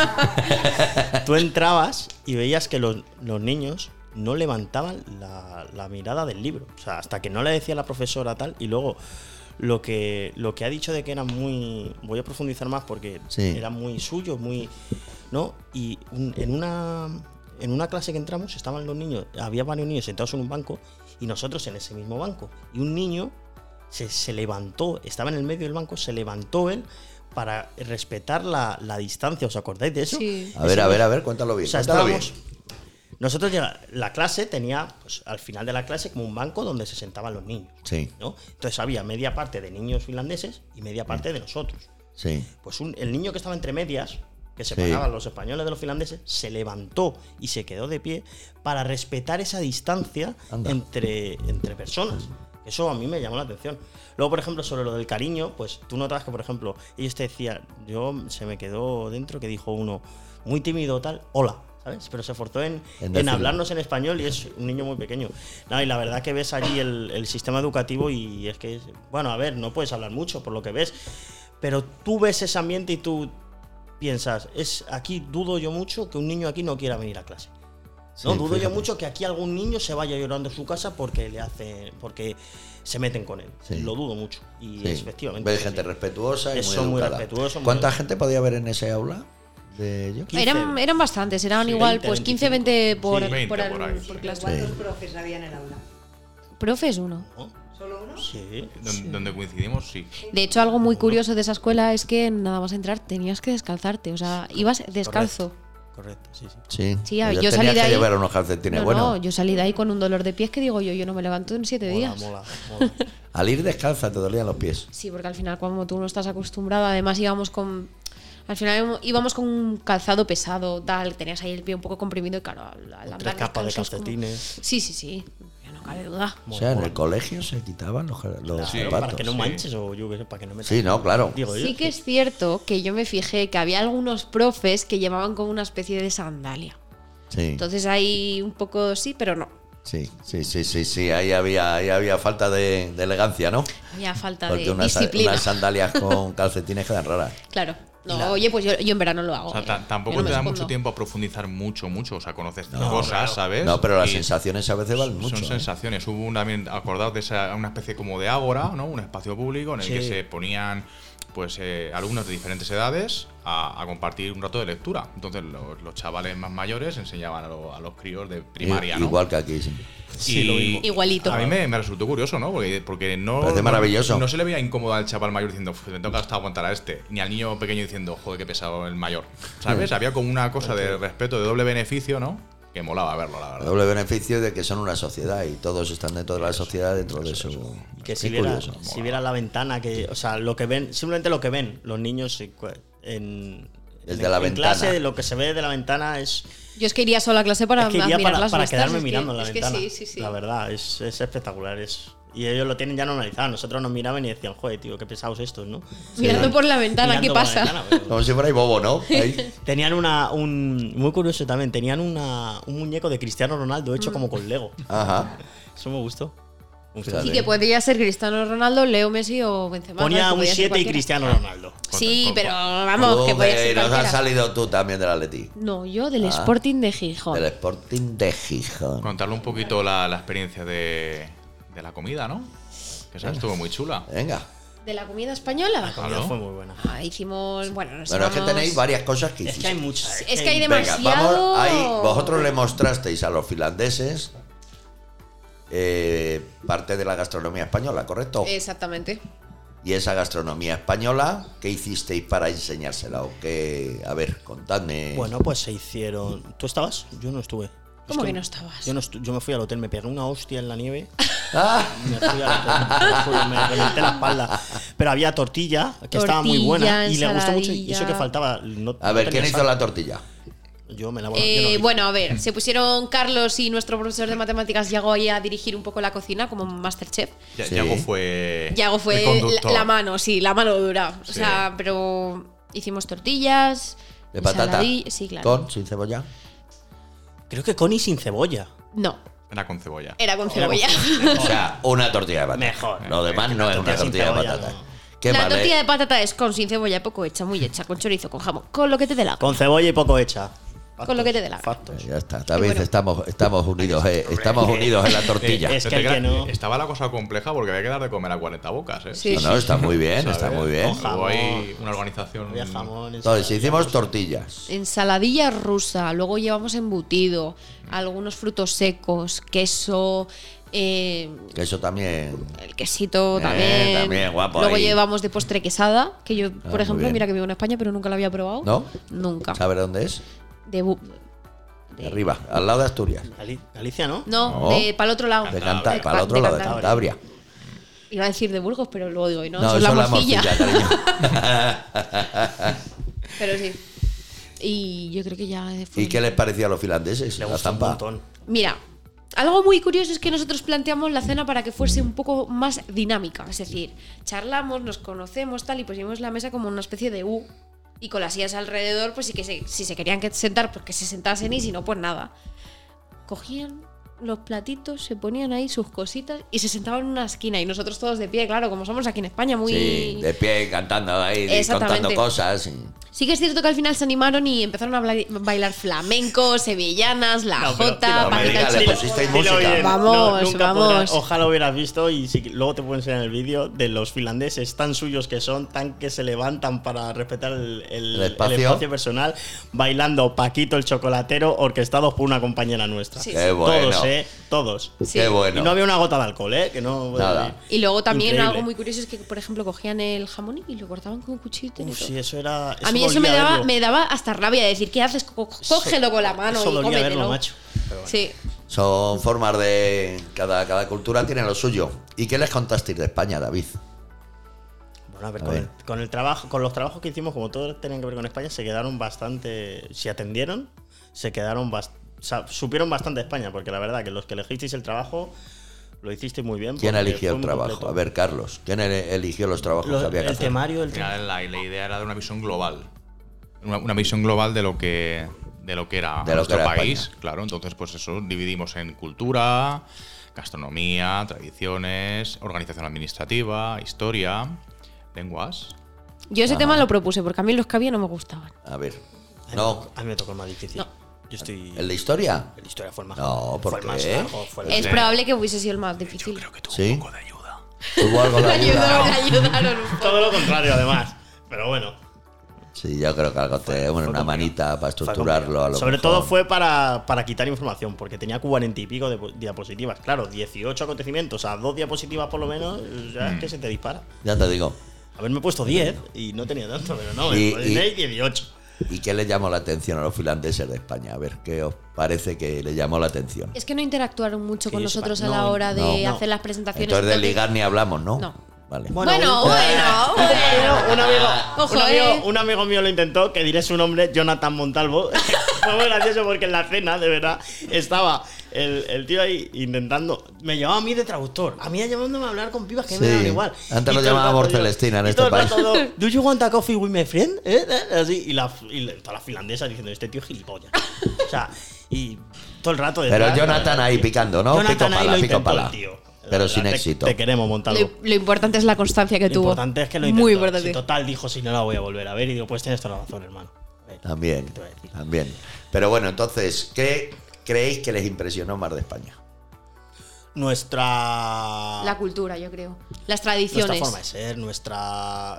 tú entrabas y veías que los niños no levantaban la mirada del libro. O sea, hasta que no le decía la profesora tal. Y luego lo que ha dicho de que eran muy... Voy a profundizar más porque Sí. eran muy suyos, muy... ¿No? Y en una clase que entramos estaban los niños, había varios niños sentados en un banco y nosotros en ese mismo banco. Y un niño se levantó, estaba en el medio del banco, se levantó él para respetar la distancia. ¿Os acordáis de eso? Sí. A ver, cuéntalo bien. O sea, cuéntalo bien. nosotros la clase tenía, pues, al final de la clase, como un banco donde se sentaban los niños. Sí, ¿No? Entonces había media parte de niños finlandeses y media parte de nosotros. sí. Pues el niño que estaba entre medias, que separaban los españoles de los finlandeses, se levantó y se quedó de pie para respetar esa distancia Anda. entre personas. Eso a mí me llamó la atención. Luego, por ejemplo, sobre lo del cariño, pues tú notas que, por ejemplo, ellos te decían, se me quedó dentro que dijo uno, muy tímido tal, hola, ¿sabes? Pero se esforzó en decirlo. hablarnos en español y es un niño muy pequeño. No, y la verdad que ves allí el sistema educativo y es que, bueno, a ver, no puedes hablar mucho por lo que ves, pero tú ves ese ambiente y tú piensas, aquí dudo yo mucho que un niño aquí no quiera venir a clase. No, Sí, dudo yo fíjate. mucho que aquí algún niño se vaya llorando a su casa porque se meten con él. Sí. Lo dudo mucho. Y Sí. efectivamente. Ves sí. gente respetuosa y Eso, muy muy educada. respetuoso, muy ¿Cuánta educado. gente podía haber en ese aula de ellos? 15. Eran bastantes, eran Sí, igual 20, pues 15, 25. 20 por, Sí, 20 por por ahí, por sí. clase. ¿Cuántos profes había en el aula? Profes uno. ¿No? ¿Solo uno? Sí. Donde coincidimos, sí. De hecho, algo muy curioso de esa escuela es que nada más entrar tenías que descalzarte, o sea, ibas descalzo. Correcto, sí, sí. Sí. Sí, Ellos yo salí tenían de que ahí. llevar unos calcetines No, buenos. no, yo salí de ahí con un dolor de pies que digo yo no me levanto en 7 días. Mola. Al ir descalza te dolían los pies. Sí, porque al final cuando tú no estás acostumbrado, además íbamos con un calzado pesado, tal, tenías ahí el pie un poco comprimido y claro, al andar 3 capas de descalzo es como- calcetines. Sí, ya no cabe duda. O sea, en el colegio se quitaban los Sí, zapatos. Para que no sí. manches o yo qué sé, para que no me Sí, no, claro. Digo yo. Sí que es cierto que yo me fijé que había algunos profes que llevaban como una especie de sandalia. Sí. Entonces ahí un poco sí, pero no. Sí. Ahí había falta de elegancia, ¿no? Había falta Porque de unas disciplina. sandalias con calcetines quedan raras. Claro. No, oye, pues yo en verano lo hago. O sea, tampoco Yo no te me da escondo. mucho tiempo a profundizar mucho. O sea, conoces cosas, ¿sabes? No, pero las Y sensaciones a veces valen mucho. son ¿eh? sensaciones. Hubo también, acordaos de una especie como de ágora, ¿no? Un espacio público en el que se ponían pues alumnos de diferentes edades a compartir un rato de lectura. Entonces los chavales más mayores enseñaban a los críos de primaria, ¿no? Igual que aquí, sí. Sí, lo mismo. Igualito. A mí me resultó curioso, ¿no? Porque no. Parece maravilloso. No se le veía incómodo al chaval mayor diciendo, me toca hasta aguantar a este. Ni al niño pequeño diciendo, joder, qué pesado el mayor. ¿Sabes? Había como una cosa de respeto, de doble beneficio, ¿no? Que molaba verlo, la El verdad. doble beneficio de que son una sociedad y todos están dentro de la sociedad, dentro de su. Que Qué si curioso. viera la ventana, o sea, lo que ven, simplemente lo que ven los niños Desde la en ventana. clase, lo que se ve de la ventana es. Yo es que iría solo a clase para Es que iría mirar para las vistas, quedarme es que- mirando en la es que ventana. sí. La verdad, es espectacular. Y ellos lo tienen ya normalizado. Nosotros nos miraban y decían, joder, tío, qué pesados estos, ¿no? Mirando por la ventana, Mirando ¿qué por la pasa? ventana, pero- Como si fuera bobo, ¿no? Ahí. Tenían muy curioso también, tenían un muñeco de Cristiano Ronaldo hecho como con Lego. Ajá. Eso me gustó. Y que podría ser Cristiano Ronaldo, Leo Messi o Benzema. Ponía ¿no? Que un podía ser 7 y cualquiera. Cristiano Ronaldo. Sí, pero vamos, que podía ser nos has cualquiera. salido tú también del Atleti. No, yo del Sporting de Gijón. Del Sporting de Gijón. Contarle un poquito la experiencia de la comida, ¿no? Que esa estuvo muy chula. Venga. ¿De la comida española? La comida Claro. fue muy buena. Hicimos, bueno, nos Bueno, es que íbamos- tenéis varias cosas que Es hiciste. que hay muchas. Es que hay Venga, demasiado. vamos. Ahí, vosotros le mostrasteis a los finlandeses parte de la gastronomía española, ¿correcto? Exactamente. Y esa gastronomía española, ¿qué hicisteis para enseñársela? O qué, a ver, contadme. Bueno, pues se hicieron. ¿Tú estabas? Yo no estuve. ¿Cómo que no estabas? Yo me fui al hotel, me pegué una hostia en la nieve. Ah, Me fui al hotel, me reventé la espalda. Pero había tortilla, que estaba muy buena. Y le gustó mucho. Y eso que faltaba. a ver, ¿quién hizo la tortilla? Yo me la yo no hice. Bueno, a ver, se pusieron Carlos y nuestro profesor de matemáticas llegó ahí a dirigir un poco la cocina como Masterchef. Sí. Yago fue. Yago fue el conductor. la mano, sí, la mano dura. O Sí. sea, pero hicimos tortillas. ¿De patata? Sí, claro. ¿Con? ¿Sin cebolla? Creo que Connie sin cebolla. No, Era con cebolla. era con Era con cebolla. O sea, una tortilla de patata. Mejor. Lo demás no es una tortilla sin tortilla de cebolla, patata. no. ¿Qué La más? tortilla de patata es con sin cebolla, poco hecha, muy hecha, con chorizo, con jamón, con lo que te dé la gana. Con cebolla y poco hecha. Con lo que te dé la gana. Factos. Ya está, esta vez bueno. estamos unidos, estamos unidos en la tortilla. Es No que te el creas, que no- Estaba la cosa compleja porque había que dar de comer a 40 bocas, ¿eh? Sí. No, está muy bien, ¿Sabes? está muy bien. Ojalá. Luego hay una organización. Había jamón. Entonces, hicimos tortillas. Ensaladilla rusa, luego llevamos embutido, algunos frutos secos, queso, Que eso también. el quesito también. también, guapo Luego ahí. llevamos de postre quesada, que yo, muy por ejemplo, bien. mira que vivo en España, pero nunca la había probado. ¿No? Nunca. ¿Sabes dónde es? De De arriba, al lado de Asturias. Galicia, ¿no? no, No. para el otro lado. De Cantabria, De para el otro lado de Cantabria. Cantabria. Iba a decir de Burgos, pero luego digo, no, No, eso es la morcilla. cariño. Pero sí. Y yo creo que ya fue. ¿Y qué les parecía a los finlandeses? Le La gustó un zampa. montón. Mira, algo muy curioso es que nosotros planteamos la cena para que fuese un poco más dinámica. Es decir, charlamos, nos conocemos, tal, y pusimos la mesa como una especie de U. Y con las sillas alrededor, pues sí que si se querían sentar, pues que se sentasen, y si no, pues nada. Cogían los platitos, se ponían ahí sus cositas y se sentaban en una esquina. Y nosotros todos de pie, claro, como somos aquí en España, muy... Sí, de pie, cantando ahí, Exactamente. contando cosas. Sí que es cierto que al final se animaron y empezaron a bailar flamenco, sevillanas, la No, pero jota, dilo, Paquita América, el le Chulo. pusisteis Dilo música. bien. Vamos, nunca vamos. Ojalá hubieras visto y luego te puedo enseñar el vídeo de los finlandeses tan suyos que son, tan que se levantan para respetar el espacio. personal, bailando Paquito el chocolatero, orquestados por una compañera nuestra. Sí, Qué bueno. Todos, todos. Sí. Qué bueno. Y no había una gota de alcohol, que no. Nada. Y luego también Increíble. algo muy curioso es que, por ejemplo, cogían el jamón y lo cortaban con un cuchillo. y Uf, todo. sí, eso era. A mí eso me daba hasta rabia de decir, ¿qué haces? Cógelo con la mano Eso y dolía cómetelo. verlo, macho. Pero bueno. Sí. Son formas de. Cada cultura tiene lo suyo. ¿Y qué les contasteis de España, David? Bueno, a ver, A con, ver. con el trabajo, con los trabajos que hicimos, como todos tenían que ver con España, se quedaron bastante. Si atendieron, se quedaron supieron bastante de España, porque la verdad que los que elegisteis el trabajo lo hicisteis muy bien. ¿Quién porque eligió fue el muy trabajo? completo. A ver, Carlos. ¿Quién eligió los trabajos que había que el hacer? temario, Al final la idea era de una visión global. Una visión global de lo que de lo que era De lo nuestro que era país. España. Claro, entonces pues eso dividimos en cultura, gastronomía, tradiciones, organización administrativa, historia, lenguas. Yo ese tema lo propuse porque a mí los que había no me gustaban. A ver. No. A mí me tocó el más difícil. No. Yo estoy. ¿El de historia? El de historia fue el más. No, ¿por fue el más qué? largo, fue el Es más- probable que hubiese sido el más difícil. Creo que tuvo ¿Sí? un poco de ayuda. ¿Tuvo algo de Me ayuda? ayudaron un poco. Todo lo contrario, además. Pero bueno. Sí, yo creo que algo te... Bueno, una complicado. manita para Fue estructurarlo complicado. a lo Sobre mejor. todo fue para quitar información, porque tenía 40 y pico de diapositivas. Claro, 18 acontecimientos a 2 diapositivas por lo menos, ya es que se te dispara. Ya te digo. Haberme puesto 10 y no tenía tanto, pero no, Y- me ponéis 18. ¿Y qué le llamó la atención a los finlandeses de España? A ver, ¿qué os parece que le llamó la atención? Es que no interactuaron mucho con Que nosotros sepa- a la no, hora de no. hacer las presentaciones. Entonces de Entonces- ligar ni hablamos, ¿no? No. Vale. Bueno. Ojo, Un amigo mío lo intentó, que diré su nombre, Jonathan Montalvo. Fue muy gracioso porque en la cena, de verdad, estaba el tío ahí intentando. Me llevaba a mí de traductor. A mí llamándome a hablar con pibas que Sí. me daban igual. Antes Y lo todo el llamábamos rato yo- Celestina en y este todo el país. rato, ¿Do you want a coffee with my friend? Así. Y todas las finlandesas diciendo, este tío es gilipollas. O sea, y todo el rato. Pero detrás, Jonathan ahí picando, ¿no? Jonathan Pico ahí pala, lo pico intentó pala. el tío. Pero La sin verdad, éxito. Te queremos, Montalvo. Lo importante es la constancia que Lo tuvo. importante es que lo intentó. Muy importante. Si total dijo, si no la voy a volver a ver. Y digo, pues tienes toda la razón, hermano. A ver, También, ¿qué te voy a decir? también. Pero bueno, entonces, ¿qué creéis que les impresionó más de España? Nuestra. La cultura, yo creo. Las Nuestra tradiciones. forma de ser, nuestra.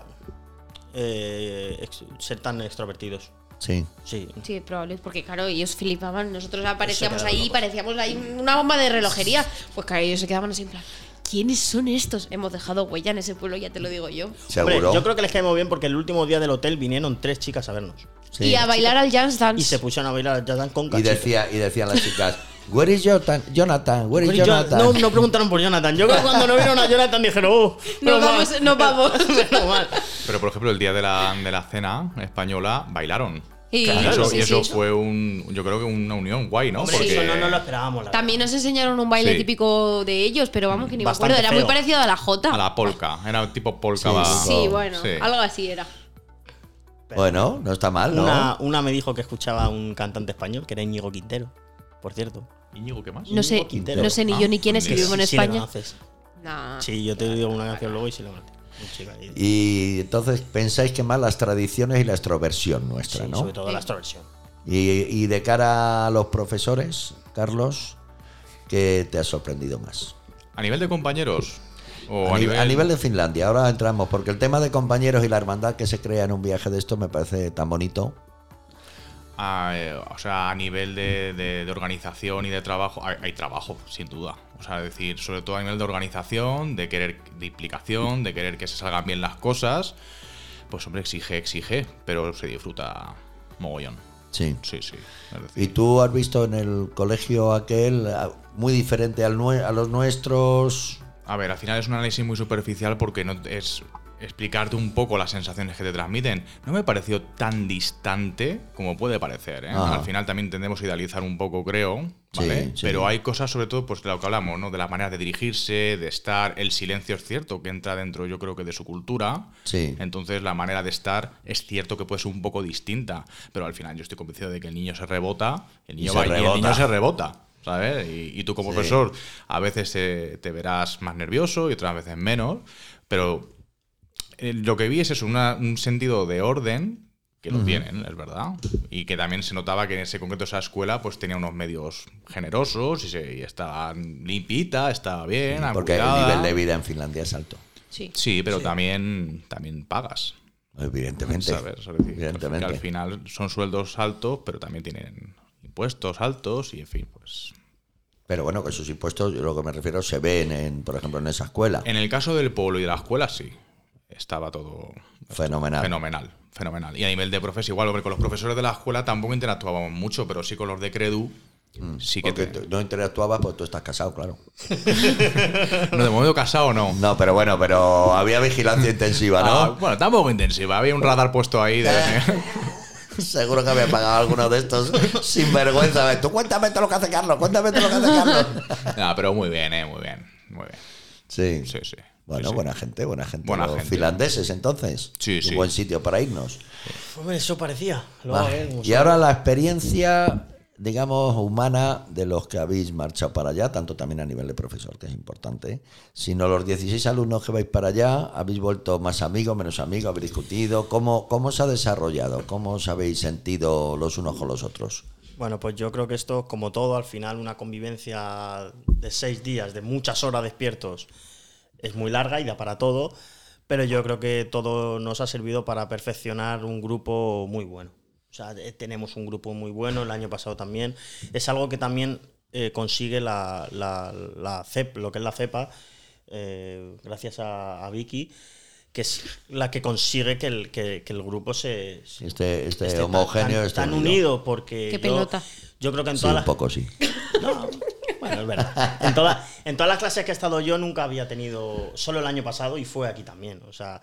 Ser tan extrovertidos. Sí. Sí. Sí, es probable, porque claro, ellos flipaban, nosotros aparecíamos quedaron ahí, locos. parecíamos ahí una bomba de relojería. Pues claro, ellos se quedaban así en plan, ¿quiénes son estos? Hemos dejado huella en ese pueblo, ya te lo digo yo. ¿Seguro? Hombre, yo creo que les caemos bien porque el último día del hotel vinieron 3 chicas a vernos. Sí. Y a bailar al Jazz Dance. Y se pusieron a bailar jazz dance con Y cachito. decían las chicas, Where is Jonathan? Where is Jonathan? No preguntaron por Jonathan. Yo creo que cuando no vieron a Jonathan dijeron, No vamos, no vamos. Menos mal. Pero por ejemplo, el día de la cena española bailaron. Y, Claro, y eso sí. fue yo creo que una unión guay, ¿no? Hombre, Porque eso no lo esperábamos. la También nos enseñaron un baile Sí. típico de ellos, pero vamos, que ni me Bastante acuerdo. Era muy feo. parecido a la Jota. a la polka, era tipo polka. Sí, va- Sí, bueno, Sí. algo así era. Bueno, no está mal, ¿no? Una me dijo que escuchaba a un cantante español, que era Íñigo Quintero, por cierto. Íñigo, ¿qué más? No sé, Íñigo Quintero. no sé ni yo ni quién es que sí, vivimos en Sí, le España. conoces. Nah. Sí, yo te digo una canción luego y sí lo conoces. Un chico ahí. Y entonces pensáis que más las tradiciones y la extroversión nuestra, Sí, ¿no? sobre todo Sí. la extroversión. Y de cara a los profesores, Carlos, ¿qué te ha sorprendido más? A nivel de compañeros. O A nivel de Finlandia, ahora entramos, porque el tema de compañeros y la hermandad que se crea en un viaje de esto me parece tan bonito. O sea, a nivel de organización y de trabajo, hay trabajo, sin duda. O sea, es decir, sobre todo a nivel de organización, de implicación, de querer que se salgan bien las cosas. Pues hombre, exige, pero se disfruta mogollón. Sí. Sí, sí. Es decir, ¿Y tú has visto en el colegio aquel muy diferente a los nuestros? a ver, al final es un análisis muy superficial porque no es explicarte un poco las sensaciones que te transmiten. No me pareció tan distante como puede parecer, ¿eh? Ajá. Al final también tendemos a idealizar un poco, creo, ¿vale? Sí, sí. Pero hay cosas, sobre todo, pues de lo que hablamos, ¿no? De las maneras de dirigirse, de estar. El silencio es cierto que entra dentro, yo creo que de su cultura. Sí. Entonces la manera de estar es cierto que puede ser un poco distinta, pero al final yo estoy convencido de que el niño se rebota, el niño se va y el rebota. niño se rebota. ¿Sabes? Y tú como Sí. profesor a veces te verás más nervioso y otras veces menos, pero lo que vi es eso, un sentido de orden que lo tienen, es verdad, y que también se notaba que en ese concreto esa escuela pues tenía unos medios generosos y estaba limpita, estaba bien, Porque el cuidada. nivel de vida en Finlandia es alto, Sí. Sí, pero también pagas. evidentemente. ¿Sabes? Es decir, Evidentemente. que al final son sueldos altos, pero también tienen impuestos altos y en fin, pues. Pero bueno, que esos impuestos, yo lo que me refiero, se ven, por ejemplo, en esa escuela. En el caso del pueblo y de la escuela, sí. Estaba todo Fenomenal. fenomenal. Y a nivel de profes, igual, hombre, con los profesores de la escuela tampoco interactuábamos mucho, pero sí con los de Credu, sí que Porque no interactuabas, pues tú estás casado, claro. No, de momento casado no. No, pero bueno, pero había vigilancia intensiva, ¿no? Bueno, tampoco intensiva. Había un radar puesto ahí. Seguro que había pagado alguno de estos sin vergüenza. Tú cuéntame todo lo que hace Carlos, cuéntame todo lo que hace Carlos. No, pero muy bien, muy bien. Sí. Sí, sí. Bueno, Sí, sí. buena gente. Buena Los gente. finlandeses, entonces. Sí, Un sí. buen sitio para irnos. Hombre, eso parecía. Luego, Vale. a ver, Y ahora la experiencia, digamos, humana de los que habéis marchado para allá, tanto también a nivel de profesor, que es importante, sino los 16 alumnos que vais para allá, ¿habéis vuelto más amigos, menos amigos? ¿Habéis discutido? ¿Cómo se ha desarrollado? ¿Cómo os habéis sentido los unos con los otros? Bueno, pues yo creo que esto, como todo, al final una convivencia de 6 días, de muchas horas despiertos, es muy larga y da para todo, pero yo creo que todo nos ha servido para perfeccionar un grupo muy bueno. O sea, tenemos un grupo muy bueno, el año pasado también. Es algo que también consigue la CEP, lo que es la CEPA, gracias a Vicky, que es la que consigue que el grupo se Este homogéneo, tan unido, porque Qué pelota. yo creo que en Sí, todas un las poco sí. no, bueno, es verdad. En todas las clases que he estado yo nunca había tenido, solo el año pasado y fue aquí también. O sea,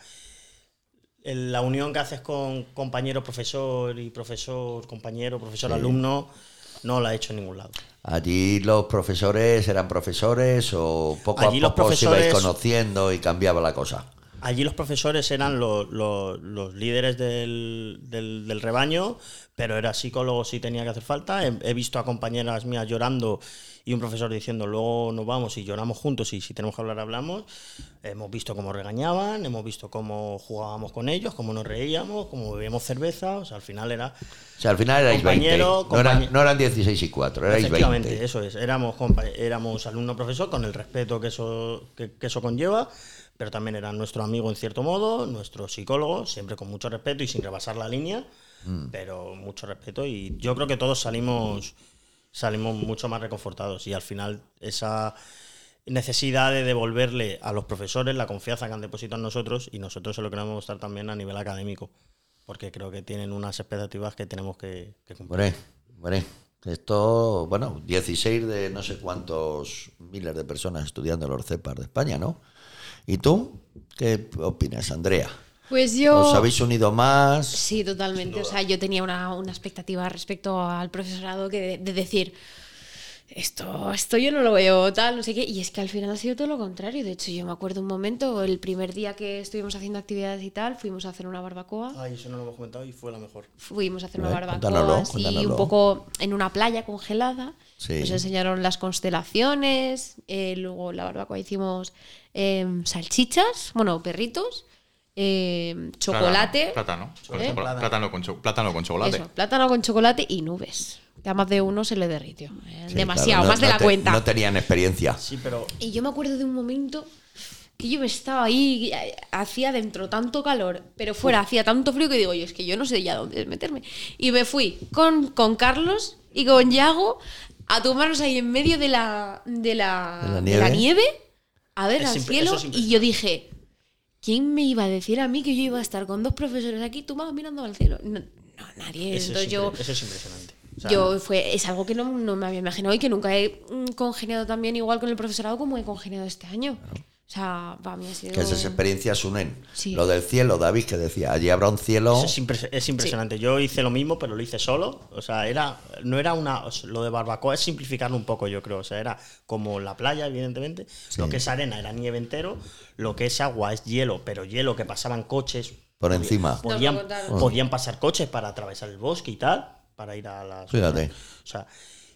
la unión que haces con compañero profesor y profesor compañero, profesor alumno, no la he hecho en ningún lado. ¿Allí los profesores eran profesores o poco Allí a los poco os ibais profesores- conociendo y cambiaba la cosa? Allí los profesores eran los líderes del rebaño, pero era psicólogo si tenía que hacer falta. He visto a compañeras mías llorando y un profesor diciendo luego nos vamos y lloramos juntos y si tenemos que hablar hablamos. Hemos visto cómo regañaban, hemos visto cómo jugábamos con ellos, cómo nos reíamos, cómo bebíamos cerveza. O sea, al final era... O sea, al final erais 20. Compañero- No eran 16 y 4, erais Efectivamente, 20. eso es. Éramos alumno-profesor con el respeto que eso conlleva, pero también era nuestro amigo en cierto modo, nuestro psicólogo, siempre con mucho respeto y sin rebasar la línea, pero mucho respeto. Y yo creo que todos salimos mucho más reconfortados y al final esa necesidad de devolverle a los profesores la confianza que han depositado en nosotros y nosotros se lo queremos mostrar también a nivel académico, porque creo que tienen unas expectativas que tenemos que cumplir. Hombre, esto, bueno, 16 de no sé cuántos miles de personas estudiando los CEPAs de España, ¿no? ¿Y tú? ¿Qué opinas, Andrea? Pues yo... ¿Os habéis unido más? Sí, totalmente. O sea, yo tenía una expectativa respecto al profesorado que de decir, esto yo no lo veo tal, no sé qué. Y es que al final ha sido todo lo contrario. De hecho, yo me acuerdo un momento, el primer día que estuvimos haciendo actividades y tal, fuimos a hacer una barbacoa. Ay, eso no lo hemos comentado y fue la mejor. Fuimos a hacer una barbacoa Cuéntanoslo, así, cuéntanoslo. un poco en una playa congelada. Sí. Nos enseñaron las constelaciones. Luego en la barbacoa hicimos salchichas, bueno, perritos, chocolate. Plátano. Plátano. Plátano con chocolate. Eso, plátano con chocolate y nubes. Que a más de uno se le derritió. Sí, Demasiado, claro, más de la cuenta. No tenían experiencia. Sí, pero Y yo me acuerdo de un momento que yo me estaba ahí, hacía dentro tanto calor, pero fuera hacía tanto frío que digo, oye, es que yo no sé ya dónde meterme. Y me fui con Carlos y con Yago a tomarnos ahí en medio de la nieve a ver Es al eso cielo. es Y yo dije, ¿quién me iba a decir a mí que yo iba a estar con dos profesores aquí tomados mirando al cielo? No, nadie. eso Entonces eso es impresionante. O sea, es algo que no me había imaginado y que nunca he congeniado tan bien igual con el profesorado como he congeniado este año. O sea, para mí ha sido... Que esas experiencias unen. Sí. Lo del cielo, David, que decía, allí habrá un cielo. eso es impresionante. Yo hice lo mismo, pero lo hice solo. O sea, no era lo de barbacoa es simplificarlo un poco, yo creo. O sea, era como la playa, evidentemente. Sí. Lo que es arena era nieve entero. Lo que es agua es hielo, pero hielo que pasaban coches. Por encima. Podían, Nos lo contaron. podían pasar coches para atravesar el bosque y tal, para ir a las... Fíjate. O sea,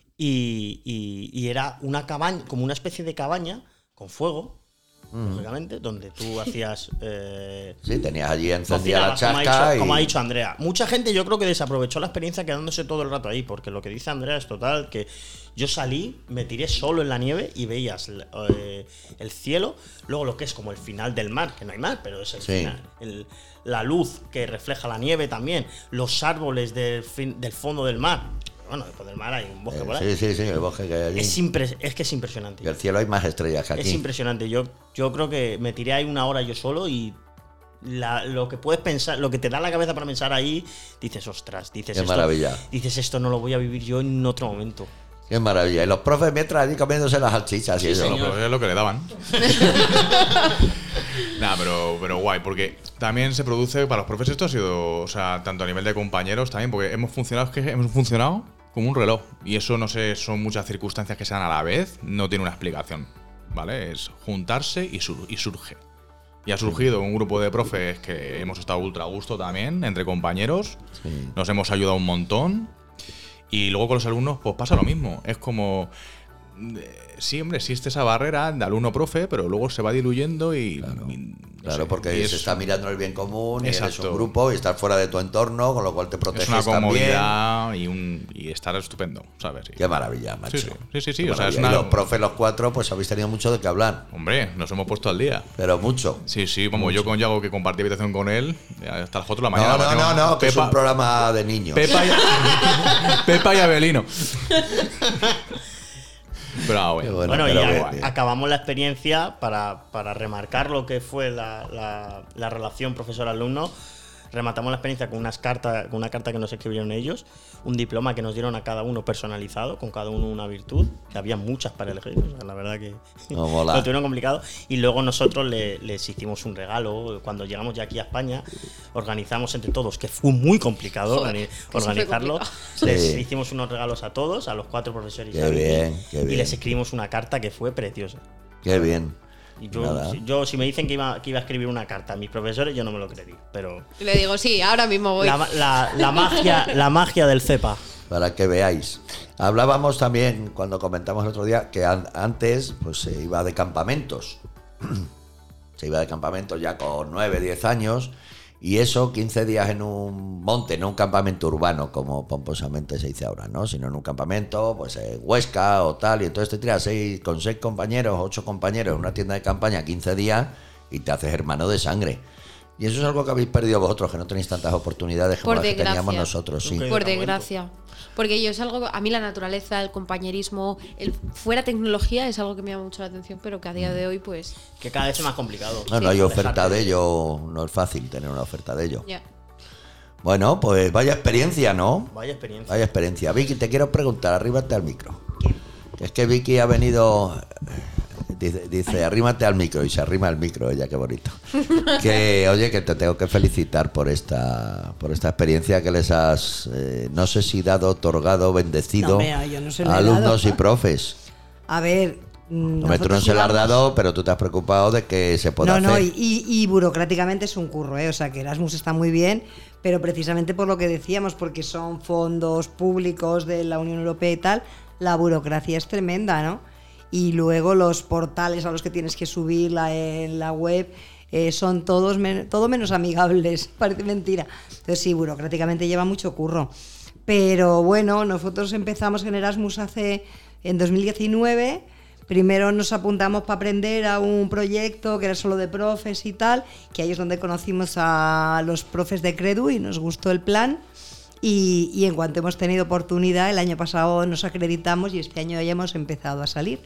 y era una cabaña, como una especie de cabaña con fuego, lógicamente, donde tú hacías... Sí, tenías allí encendida la cocinabas, chasca como ha y... dicho Andrea. Mucha gente yo creo que desaprovechó la experiencia quedándose todo el rato ahí, porque lo que dice Andrea es total, que yo salí, me tiré solo en la nieve y veías el cielo, luego lo que es como el final del mar, que no hay mar, pero es el Sí. final. La luz que refleja la nieve también, los árboles del fondo del mar. Bueno, después del mar hay un bosque por ahí. Sí, el bosque que hay allí. Es que es impresionante. Y el cielo hay más estrellas que Es aquí. impresionante. Yo creo que me tiré ahí una hora yo solo y lo que puedes pensar, lo que te da la cabeza para pensar ahí, dices, ostras, Qué maravilla. Dices, esto no lo voy a vivir yo en otro momento. Qué maravilla. Y los profes mientras allí comiéndose las salchichas y eso. señor. Bueno, pues es lo que le daban. Nada, pero guay, porque también se produce, para los profes esto ha sido, o sea, tanto a nivel de compañeros también, porque hemos funcionado como un reloj. Y eso, no sé, son muchas circunstancias que se dan a la vez, no tiene una explicación, ¿vale? Es juntarse y surge. Y ha surgido un grupo de profes que hemos estado ultra a gusto también, entre compañeros. Sí. Nos hemos ayudado un montón. Y luego con los alumnos, pues pasa lo mismo. Es como. Sí, hombre, existe esa barrera de alumno-profe, pero luego se va diluyendo y. Claro, porque se está mirando el bien común y eres Exacto. un grupo y estás fuera de tu entorno, con lo cual te proteges Es una también. comodidad y estar estupendo, ¿sabes? Sí. Qué maravilla, macho. Sí. Qué O sea, es maravilla. una. Y los profes, los cuatro, pues habéis tenido mucho de qué hablar, Hombre, nos hemos puesto al día. pero mucho. Sí, como yo con Yago que compartí habitación con él, hasta las 4 de la mañana. No, hacíamos que es un programa de niños. Pepa y Abelino. Bravo, Qué Bueno, y pero bien. acabamos la experiencia para remarcar lo que fue la relación profesor-alumno. Rematamos la experiencia con una carta que nos escribieron ellos, un diploma que nos dieron a cada uno personalizado, con cada uno una virtud, que había muchas para elegir, o sea, la verdad que No, mola. lo tuvieron complicado. Y luego nosotros les hicimos un regalo, cuando llegamos ya aquí a España, organizamos entre todos, que fue muy complicado Joder, que organizarlo, eso fue les Sí. hicimos unos regalos a todos, a los 4 profesores Qué y a Vicky, bien, qué y bien. les escribimos una carta que fue preciosa. Qué bien. Y Nada. si me dicen que iba a escribir una carta a mis profesores, yo no me lo creí. Pero Y le digo, sí, ahora mismo voy. la magia del CEPA. Para que veáis. Hablábamos también, cuando comentamos el otro día, que antes pues se iba de campamentos. Se iba de campamentos ya con 9, 10 años. Y eso, 15 días en un monte, no un campamento urbano, como pomposamente se dice ahora, ¿no? Sino en un campamento, pues en Huesca o tal. Y entonces te tiras con 6 compañeros, 8 compañeros en una tienda de campaña 15 días y te haces hermano de sangre. Y eso es algo que habéis perdido vosotros, que no tenéis tantas oportunidades como Por las que teníamos desgracia. nosotros, sí. Ok. Por de desgracia. Porque yo es algo, a mí la naturaleza, el compañerismo, el fuera tecnología es algo que me llama mucho la atención, pero que a día de hoy, pues, Que cada vez es más complicado. No, no hay oferta Dejarte. de ello, no es fácil tener una oferta de ello. ya. Bueno, pues vaya experiencia, ¿no? Vaya experiencia. Vaya experiencia. Vicky, te quiero preguntar, arríbate al micro. Que es que Vicky ha venido, dice, arrímate al micro, y se arrima al micro ella, qué bonito. Que, oye, que te tengo que felicitar por esta experiencia que les has, no sé si dado, otorgado, bendecido No, hombre, yo no se lo a he alumnos dado. y profes. A ver. Hombre, tú no se lo has dado, pero tú te has preocupado de que se pueda No, hacer. y burocráticamente es un curro, ¿eh? O sea, que Erasmus está muy bien, pero precisamente por lo que decíamos, porque son fondos públicos de la Unión Europea y tal, la burocracia es tremenda, ¿no? Y luego los portales a los que tienes que subirla en la web son todo menos amigables, parece mentira. Entonces sí, burocráticamente lleva mucho curro. Pero bueno, nosotros empezamos en Erasmus en 2019. Primero nos apuntamos para aprender a un proyecto que era solo de profes y tal, que ahí es donde conocimos a los profes de Credu y nos gustó el plan. Y en cuanto hemos tenido oportunidad, el año pasado nos acreditamos y este año ya hemos empezado a salir.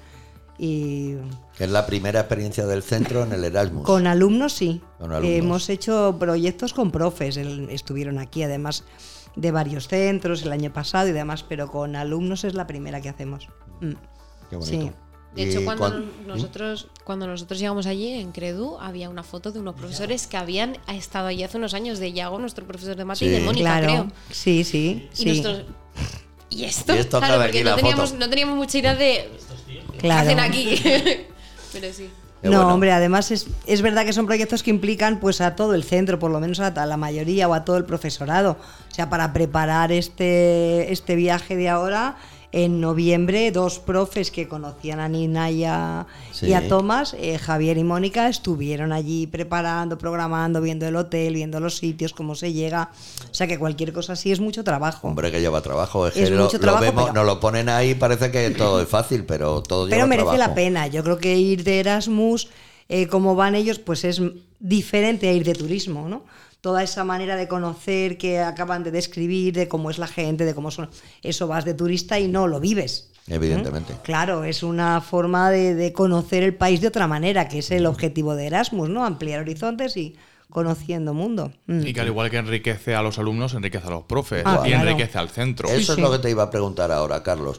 Y Que es la primera experiencia del centro en el Erasmus. con alumnos sí. Con alumnos. Hemos hecho proyectos con profes, estuvieron aquí además de varios centros el año pasado y demás, pero con alumnos es la primera que hacemos. Qué bonito. Sí. De Y hecho, cuan- cuando nosotros llegamos allí, en Credu, había una foto de unos profesores que habían estado allí hace unos años, de Yago, nuestro profesor de mate, y de Sí. Mónica, Claro, creo. sí, sí, Y sí. nosotros... ¿Y esto? Y esto claro, cabe porque aquí la foto. no teníamos mucha idea de... ¿Qué Claro. hacen aquí? Pero sí. Qué No, bueno. hombre, además es verdad que son proyectos que implican pues a todo el centro, por lo menos a la mayoría o a todo el profesorado. O sea, para preparar este viaje de ahora, en noviembre, 2 profes que conocían a Nina y a Tomás, Javier y Mónica, estuvieron allí preparando, programando, viendo el hotel, viendo los sitios, cómo se llega. O sea, que cualquier cosa así es mucho trabajo. Hombre, que lleva trabajo. Es Es que mucho trabajo, vemos, pero- nos lo ponen ahí, parece que todo es fácil, pero todo Pero lleva merece trabajo. la pena. Yo creo que ir de Erasmus, como van ellos, pues es diferente a ir de turismo, ¿no? Toda esa manera de conocer que acaban de describir, de cómo es la gente, de cómo son... Eso vas de turista y no lo vives. Evidentemente. Claro, es una forma de conocer el país de otra manera, que es el objetivo de Erasmus, ¿no? Ampliar horizontes y conociendo mundo. Y que al igual que enriquece a los alumnos, enriquece a los profes Ah, y claro. enriquece al centro. Eso Sí, es sí. lo que te iba a preguntar ahora, Carlos.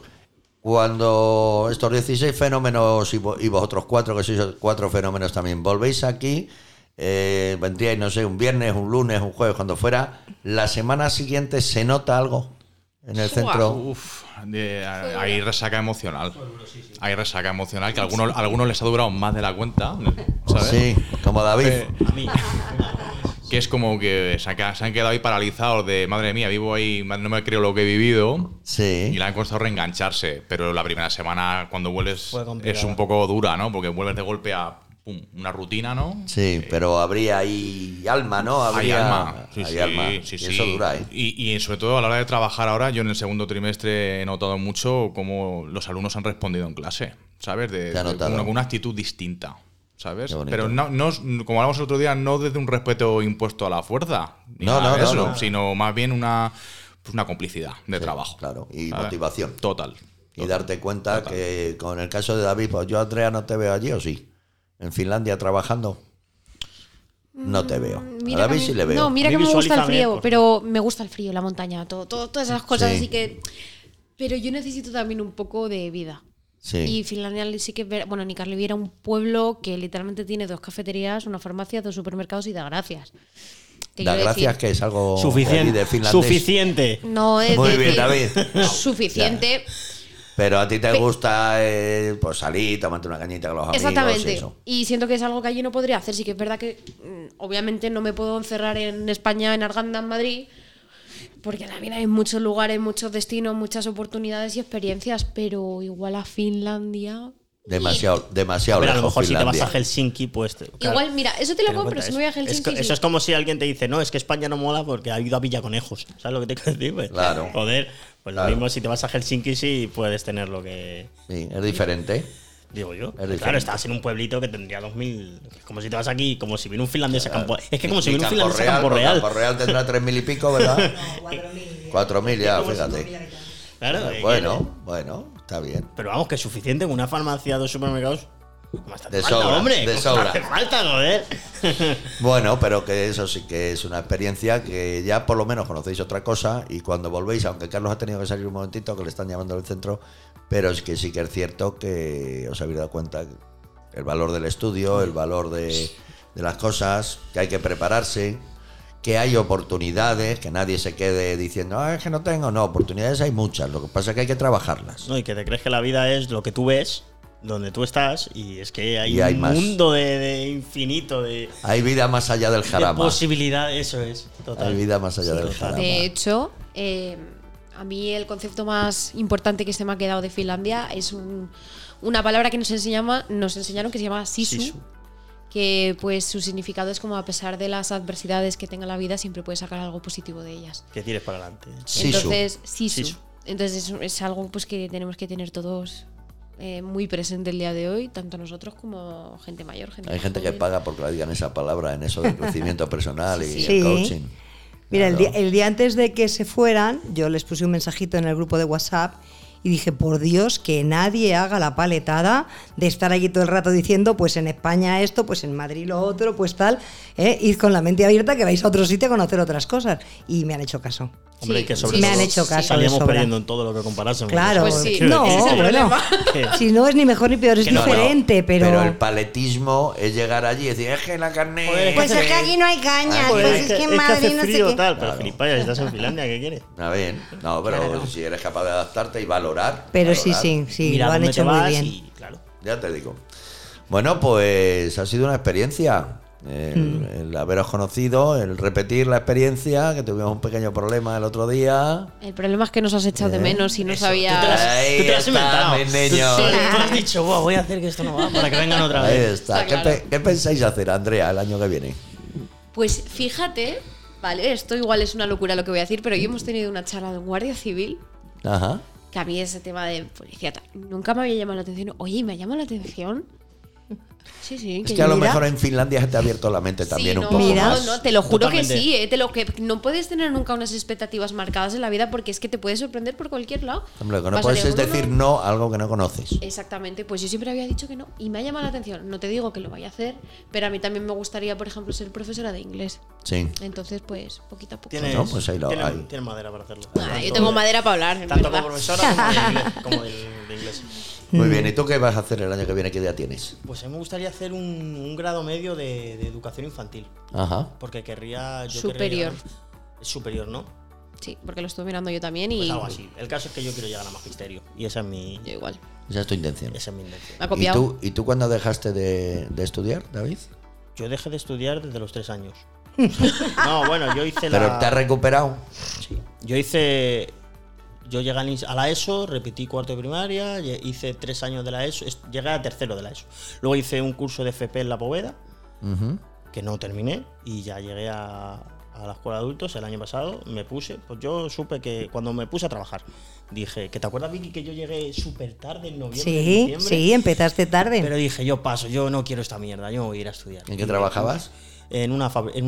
Cuando estos 16 fenómenos y vosotros 4, que sois 4 fenómenos también, volvéis aquí, vendríais, no sé, un viernes, un lunes, un jueves, cuando fuera, ¿la semana siguiente se nota algo en el centro. Uf, hay resaca emocional. Hay resaca emocional que a algunos les ha durado más de la cuenta, ¿sabes? Sí, como David. A mí. Que es como que se han quedado ahí paralizados de, madre mía, vivo ahí, no me creo lo que he vivido. Sí. Y le han costado reengancharse. Pero la primera semana, cuando vuelves, Fue complicado. es un poco dura, ¿no? Porque vuelves de golpe a una rutina, ¿no? Sí, pero habría ahí alma, ¿no? Hay Habría, alma. Sí, hay sí, alma. sí, Y sí. eso dura, ¿eh? Y sobre todo a la hora de trabajar ahora, yo en el segundo trimestre he notado mucho cómo los alumnos han respondido en clase, ¿sabes? ¿Te ha notado? Con una actitud distinta, ¿sabes? Qué bonito. Pero no, como hablamos el otro día, no desde un respeto impuesto a la fuerza, ni No, nada de no, eso, no. sino más bien una complicidad de trabajo. Claro, y ¿sabes? motivación. Total. Y darte cuenta que con el caso de David, pues yo, Andrea, no te veo allí, ¿o sí? ¿En Finlandia trabajando? No te veo. A David sí le veo. No, mira A mí que me gusta el visualízame, frío, por pero me gusta el frío, la montaña, todas esas cosas, Sí. así que... Pero yo necesito también un poco de vida. Sí. Y Finlandia sí que... Bueno, Nikarleby era un pueblo que literalmente tiene 2 cafeterías, una farmacia, 2 supermercados y da gracias. Da quiero gracias decir, que es algo Suficiente. de finlandés. Suficiente. No es Muy bien, decir, David. suficiente. Pero a ti te gusta pues salir, tomarte una cañita con los amigos. Exactamente. Eso. Y siento que es algo que allí no podría hacer. Sí que es verdad que obviamente no me puedo encerrar en España, en Arganda, en Madrid, porque también hay muchos lugares, muchos destinos, muchas oportunidades y experiencias, pero igual a Finlandia... Demasiado Pero lejos. a lo mejor si te Finlandia. vas a Helsinki, pues... claro, Igual, mira, eso te lo ten en compro, cuenta si me voy a eso. Helsinki, Eso sí. es como si alguien te dice, no, es que España no mola porque ha ido a Villaconejos. ¿Sabes lo que te quiero decir? Pues, Claro. Joder, pues Claro. lo mismo si te vas a Helsinki sí puedes tener lo que... Sí, es diferente. Digo yo. diferente. Claro, estás en un pueblito que tendría 2000. Como si te vas aquí, como si viene un finlandés a campo. Es que como si Y viene un finlandés a Campo pues Real. Campo Real tendrá 3.000 y pico, ¿verdad? No, 4.000. 4.000 ya, Como si- fíjate. Claro, Bueno, está bien. Pero vamos, que es suficiente en una farmacia, 2 supermercados. Más te De falta, sobra, hombre. de ¿Cómo te sobra. hace falta, joder. Bueno, pero que eso sí que es una experiencia que ya por lo menos conocéis otra cosa y cuando volvéis, aunque Carlos ha tenido que salir un momentito, que le están llamando del centro, pero es que sí que es cierto que os habéis dado cuenta el valor del estudio, el valor de las cosas, que hay que prepararse, que hay oportunidades, que nadie se quede diciendo, es que no tengo, no, oportunidades hay muchas, lo que pasa es que hay que trabajarlas. No, y que te crees que la vida es lo que tú ves, donde tú estás, y es que hay, Y hay un más. mundo de infinito de Hay vida más allá del jarama. posibilidades, eso es. Total. Hay vida más allá del total. jarama. De hecho, a mí el concepto más importante que se me ha quedado de Finlandia es una palabra que nos enseñaron que se llama sisu, Sisu. que pues su significado es como a pesar de las adversidades que tenga la vida siempre puedes sacar algo positivo de ellas. Que tires para adelante. Sisu. Entonces, sisu. Sisu. Entonces es algo pues que tenemos que tener todos muy presente el día de hoy, tanto nosotros como gente mayor. Hay gente que joven. paga porque le digan esa palabra en eso del crecimiento personal y Sí. el coaching. Mira, Claro. el día antes de que se fueran, yo les puse un mensajito en el grupo de WhatsApp y dije, por Dios, que nadie haga la paletada de estar aquí todo el rato diciendo, pues en España esto, pues en Madrid lo otro, pues tal. Id con la mente abierta que vais a otro sitio a conocer otras cosas. Y me han hecho caso. Hombre, Sí, que sobre sí, me todo han hecho caso de salíamos sobra. perdiendo en todo lo que comparásemos. Claro, Pues sí, no, ese es el bueno, problema. si no es ni mejor ni peor, es Que no, diferente, pero... el paletismo es llegar allí y decir, es que la carne... Joder, Pues es que aquí no hay caña, Joder, pues es que en Madrid hace no sé frío qué. tal, pero gilipollas, estás en Finlandia, ¿qué quieres? A ver, no, pero si eres capaz de adaptarte y valorar. Pero sí, valorar, sí, Mira lo han dónde hecho te muy vas bien. y, claro. Ya te digo. Bueno, pues ha sido una experiencia. El haberos conocido, el repetir la experiencia, que tuvimos un pequeño problema el otro día. El problema es que nos has echado de menos y no sabías. Tú te las, Ahí tú te las has está, inventado. mi niño. Tú has dicho, "Buah, voy a hacer que esto no va para que vengan otra Ahí vez". está. Está claro. ¿Qué pensáis hacer, Andrea, el año que viene? Pues fíjate, vale, esto igual es una locura lo que voy a decir, pero hoy hemos tenido una charla de un guardia civil Ajá. que a mí ese tema de policía tal, nunca me había llamado la atención. Oye, ¿me llama la atención? Sí, sí. Es que a lo mira. mejor en Finlandia se te ha abierto la mente también Sí, un no, poco Mira. más. No, te lo juro Totalmente. que sí, que no puedes tener nunca unas expectativas marcadas en la vida porque es que te puedes sorprender por cualquier lado. Hombre, lo que no Vas a puedes es decir, decir no a algo que no conoces. Exactamente, pues yo siempre había dicho que no y me ha llamado la atención. No te digo que lo vaya a hacer, pero a mí también me gustaría, por ejemplo, ser profesora de inglés. Sí. Entonces, pues, poquito a poco. Tienes, No, pues ahí lo hay. tienes madera para hacerlo. Ah, yo tengo madera para hablar, en Tanto verdad. como profesora como de inglés. Como de inglés. Muy bien. ¿Y tú qué vas a hacer el año que viene? ¿Qué idea tienes? Pues a mí me gustaría hacer un grado medio de educación infantil. Ajá. Porque querría. Yo Superior. querría- es superior, ¿no? Sí, porque lo estuve mirando yo también y Pues algo así. El caso es que yo quiero llegar a magisterio. Y esa es mi, yo igual. Esa es tu intención. esa es mi intención. Me ha copiado. ¿Y tú cuándo dejaste de estudiar, David? Yo dejé de estudiar desde los 3 años. No, bueno, yo hice ¿Pero te has recuperado? Sí. Yo llegué a la ESO, repetí cuarto de primaria, hice 3 años de la ESO, llegué a tercero de la ESO. Luego hice un curso de FP en La Poveda, Ujú. que no terminé, y ya llegué a la escuela de adultos el año pasado. Me puse, pues yo supe que cuando me puse a trabajar, dije, ¿que te acuerdas, Vicky, que yo llegué súper tarde en noviembre, Sí, diciembre? sí, empezaste tarde. Pero dije, yo paso, yo no quiero esta mierda, yo me voy a ir a estudiar. ¿En qué trabajabas? En una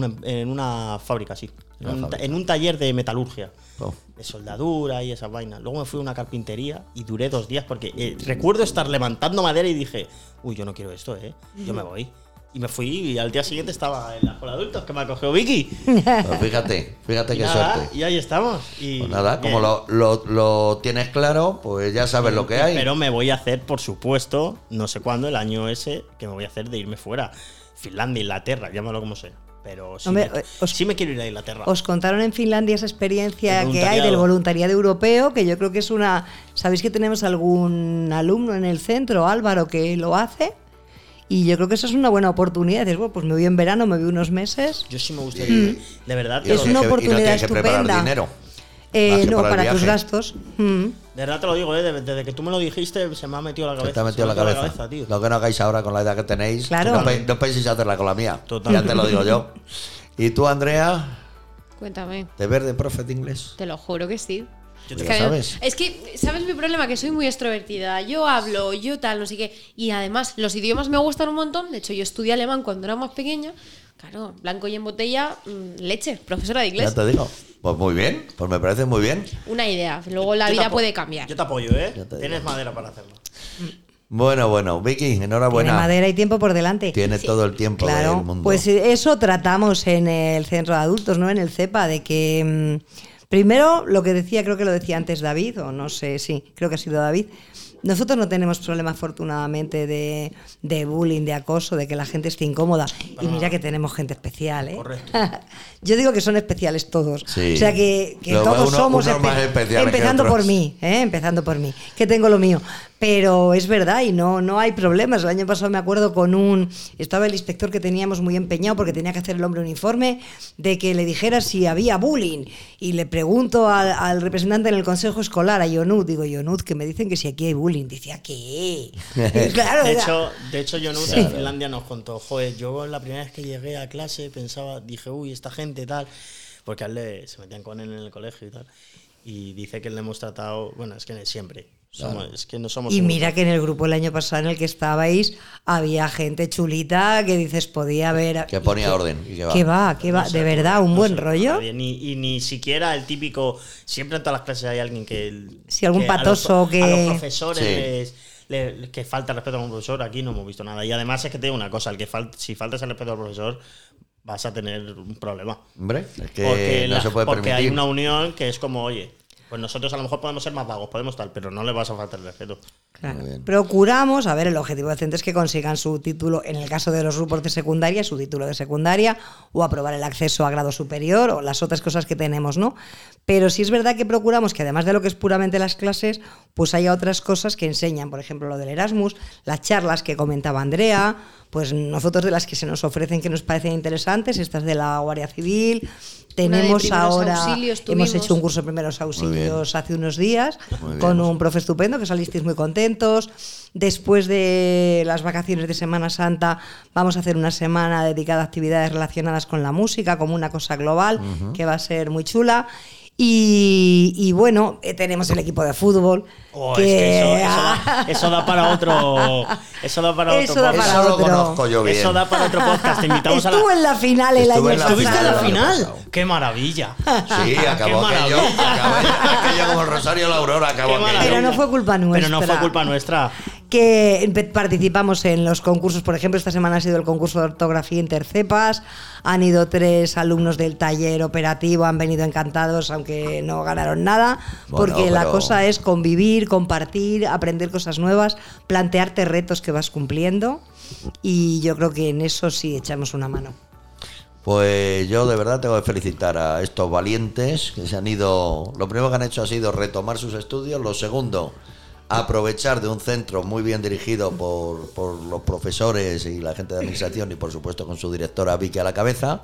fábrica, sí. Una fábrica. En un taller de metalurgia. Oh. De soldadura y esas vainas. Luego me fui a una carpintería y duré 2 días porque recuerdo estar levantando madera y dije, uy, yo no quiero esto, yo me voy. Y me fui y al día siguiente estaba en la escuela de adultos que me acogió Vicky. Pues fíjate Y qué nada, suerte. y ahí estamos. Y Pues nada, bien. como lo tienes claro, pues ya sabes lo que hay. Pero me voy a hacer, por supuesto, no sé cuándo, el año ese, que me voy a hacer de irme fuera. Finlandia, Inglaterra, llámalo como sea. Pero sí, Hombre, sí me quiero ir a Inglaterra. Os contaron en Finlandia esa experiencia El que hay del voluntariado. voluntariado europeo, que yo creo que es una... ¿Sabéis que tenemos algún alumno en el centro, Álvaro, que lo hace? Y yo creo que eso es una buena oportunidad. Dices, bueno, pues me voy en verano, me voy unos meses. Yo sí me gustaría ir, de verdad. Y no Es te una lo, tienes que- y no oportunidad tienes que preparar estupenda. dinero. Más que No, para el para tus viaje. gastos. de verdad te lo digo, desde que tú me lo dijiste se me ha metido la Se cabeza. te ha metido se la me cabeza. tío. Lo que no hagáis ahora con la edad que tenéis, Claro. no penséis hacerla con la mía. Totalmente. Ya te lo digo yo. ¿Y tú, Andrea, Cuéntame. de ver de profe de inglés? Te lo juro que sí. Yo Ya te- Que- sabes. Es que, ¿sabes mi problema? Que soy muy extrovertida. Yo hablo, yo tal, no sé qué. Y además, los idiomas me gustan un montón. De hecho, yo estudié alemán cuando era más pequeña. Claro, blanco y en botella, leche, profesora de Ya inglés. te digo. Pues muy bien, pues me parece muy bien. Una idea. Luego la yo te vida apo- puede cambiar. Yo te apoyo, Ya te Tienes digo. madera para hacerlo. Bueno, Vicky, Tiene enhorabuena. madera y tiempo por delante. Tiene todo el tiempo Claro, del mundo. pues eso tratamos en el centro de adultos, ¿no? En el CEPA, de que primero lo que decía, creo que lo decía antes David, o no sé, sí, creo que ha sido David. Nosotros no tenemos problema, afortunadamente, de bullying, de acoso, de que la gente esté incómoda. Y mira que tenemos gente especial, ¿eh? Correcto. Yo digo que son especiales todos. Sí. O sea que Luego todos somos unos más especiales que empezando por otros. mí, empezando por mí, que tengo lo mío. Pero es verdad y no hay problemas. El año pasado me acuerdo estaba el inspector que teníamos muy empeñado porque tenía que hacer el hombre un informe de que le dijera si había bullying. Y le pregunto al representante en el consejo escolar, a Yonut, digo, Yonut, que me dicen que si aquí hay bullying. Dice, ¿a qué? Y claro, De hecho, Jonut Sí. en Finlandia nos contó, joder, yo la primera vez que llegué a clase dije, uy, esta gente tal, porque a él se metían con él en el colegio y tal, y dice que le hemos tratado, bueno, es que siempre, es que no somos y un mira grupo. que en el grupo el año pasado en el que estabais había gente chulita que dices, podía haber... Que ponía orden. Y ¿Qué va? No se ¿De le verdad? ocurre, ¿Un no buen se le ocurre a rollo? nadie, ni siquiera el típico, siempre en todas las clases hay alguien que... Sí, algún que a patoso los, que- A los profesores Sí. que falta el respeto a un profesor, aquí no hemos visto nada. Y además es que te digo una cosa, si faltas el respeto al profesor vas a tener un problema. Hombre, es que no se puede porque permitir. hay una unión que es como, oye, pues nosotros a lo mejor podemos ser más vagos, podemos tal, pero no le vas a faltar el respeto. Claro. Muy bien. Procuramos, a ver, el objetivo del centro es que consigan su título, en el caso de los grupos de secundaria, su título de secundaria, o aprobar el acceso a grado superior, o las otras cosas que tenemos, ¿no? Pero sí es verdad que procuramos que además de lo que es puramente las clases, pues haya otras cosas que enseñan, por ejemplo, lo del Erasmus, las charlas que comentaba Andrea, pues nosotros de las que se nos ofrecen que nos parecen interesantes, estas de la Guardia Civil. Una de Tenemos primeros ahora, auxilios hemos tuvimos. hecho un curso de primeros auxilios hace unos días Muy bien. con un profe estupendo, que salisteis muy contentos. Después de las vacaciones de Semana Santa vamos a hacer una semana dedicada a actividades relacionadas con la música, como una cosa global, que va a ser muy chula. Y bueno, tenemos el equipo de fútbol. Oh, es que eso da para otro. Eso da para Eso otro da podcast. para Eso lo otro. conozco yo bien. Eso da para otro podcast. Te invitamos Estuvo en la final el Estuve año en la pasado. ¿Estuviste en la el año final? pasado. ¡Qué maravilla! Sí, acabó ¡Qué aquello, maravilla! aquello como el Rosario la Aurora, acabó ¡Qué aquello. maravilla! Pero no fue culpa nuestra. Pero no fue culpa nuestra. Que participamos en los concursos, por ejemplo, esta semana ha sido el concurso de ortografía intercepas, han ido 3 alumnos del taller operativo, han venido encantados, aunque no ganaron nada, Bueno, porque la pero- cosa es convivir, compartir, aprender cosas nuevas, plantearte retos que vas cumpliendo, y yo creo que en eso sí echamos una mano. Pues yo de verdad tengo que felicitar a estos valientes que se han ido. Lo primero que han hecho ha sido retomar sus estudios. Lo segundo, aprovechar de un centro muy bien dirigido por los profesores y la gente de administración y por supuesto con su directora Vicky a la cabeza.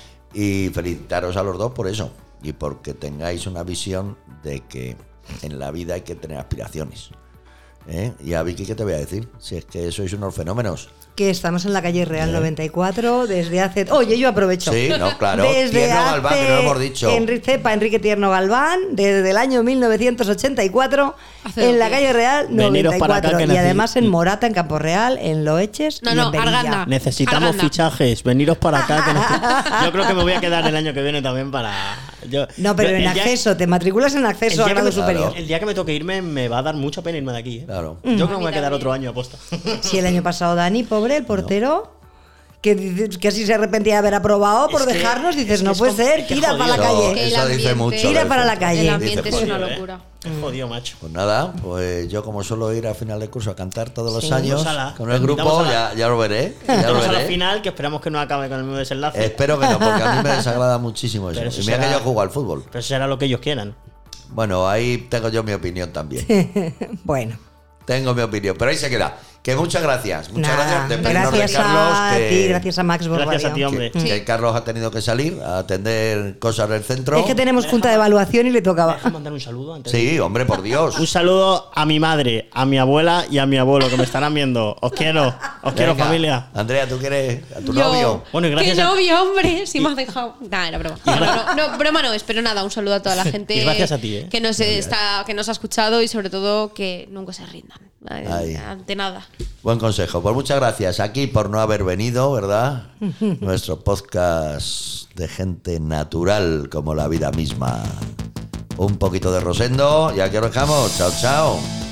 Y felicitaros a los dos por eso y porque tengáis una visión de que en la vida hay que tener aspiraciones. Y a Vicky, ¿qué te voy a decir? Si es que sois unos fenómenos. Que estamos en la calle Real 94 desde hace... Oye, yo aprovecho. Sí, no, claro. Desde Tierno Galván, que no lo hemos dicho. Enrique Tierno Galván, desde el año 1984, en la calle Real 94. Y además en Morata, en Campo Real, en Loeches y en Perilla. Arganda. Necesitamos Arganda. fichajes, veniros para acá. Yo creo que me voy a quedar el año que viene también para... No, pero en acceso, te matriculas en acceso a grado superior. El día que me toque irme me va a dar mucha pena irme de aquí. Claro. Yo creo que me voy a quedar otro año aposta. Si el año pasado Dani, pobre, el portero, que así se arrepentía de haber aprobado por dejarnos, dices, no puede ser, tira para la calle. Eso dice mucho. Tira del para la centro. calle. El ambiente Dice, es una joder, locura. Jodido, macho. Pues nada, pues yo como suelo ir a final de curso a cantar todos los Sí. años Vamos a la- con el grupo, vamos a la- ya lo veré. Ya lo Vamos a la veré. final, que esperamos que no acabe con el mismo desenlace. Espero que no, porque a mí me desagrada muchísimo eso. Pero eso Y mira será- que yo juego al fútbol. Pero eso será lo que ellos quieran. Bueno, ahí tengo yo mi opinión también. Bueno, Tengo mi opinión, pero ahí se queda. Que muchas gracias. Muchas nada, gracias. Despedimos de gracias Carlos, a que, ti, gracias a Max por Gracias a Radio. ti, hombre. que Carlos ha tenido que salir a atender cosas del centro. Es que tenemos junta de evaluación y le tocaba. ¿Dejas mandar un saludo antes? Sí, hombre, por Dios. Un saludo a mi madre, a mi abuela y a mi abuelo que me estarán viendo. Os quiero Venga, familia. Andrea, ¿tú quieres a tu Yo- novio? Bueno, y gracias ¿Qué a- novio, hombre? Si me has dejado. Nah, era broma. No, broma no es, pero nada, un saludo a toda la gente Y gracias a ti, que nos ha escuchado y sobre todo que nunca se rindan Ahí. ante nada. Buen consejo. Pues muchas gracias aquí por no haber venido, ¿verdad? Nuestro podcast de gente natural como la vida misma. Un poquito de Rosendo y aquí os dejamos. Chao, chao.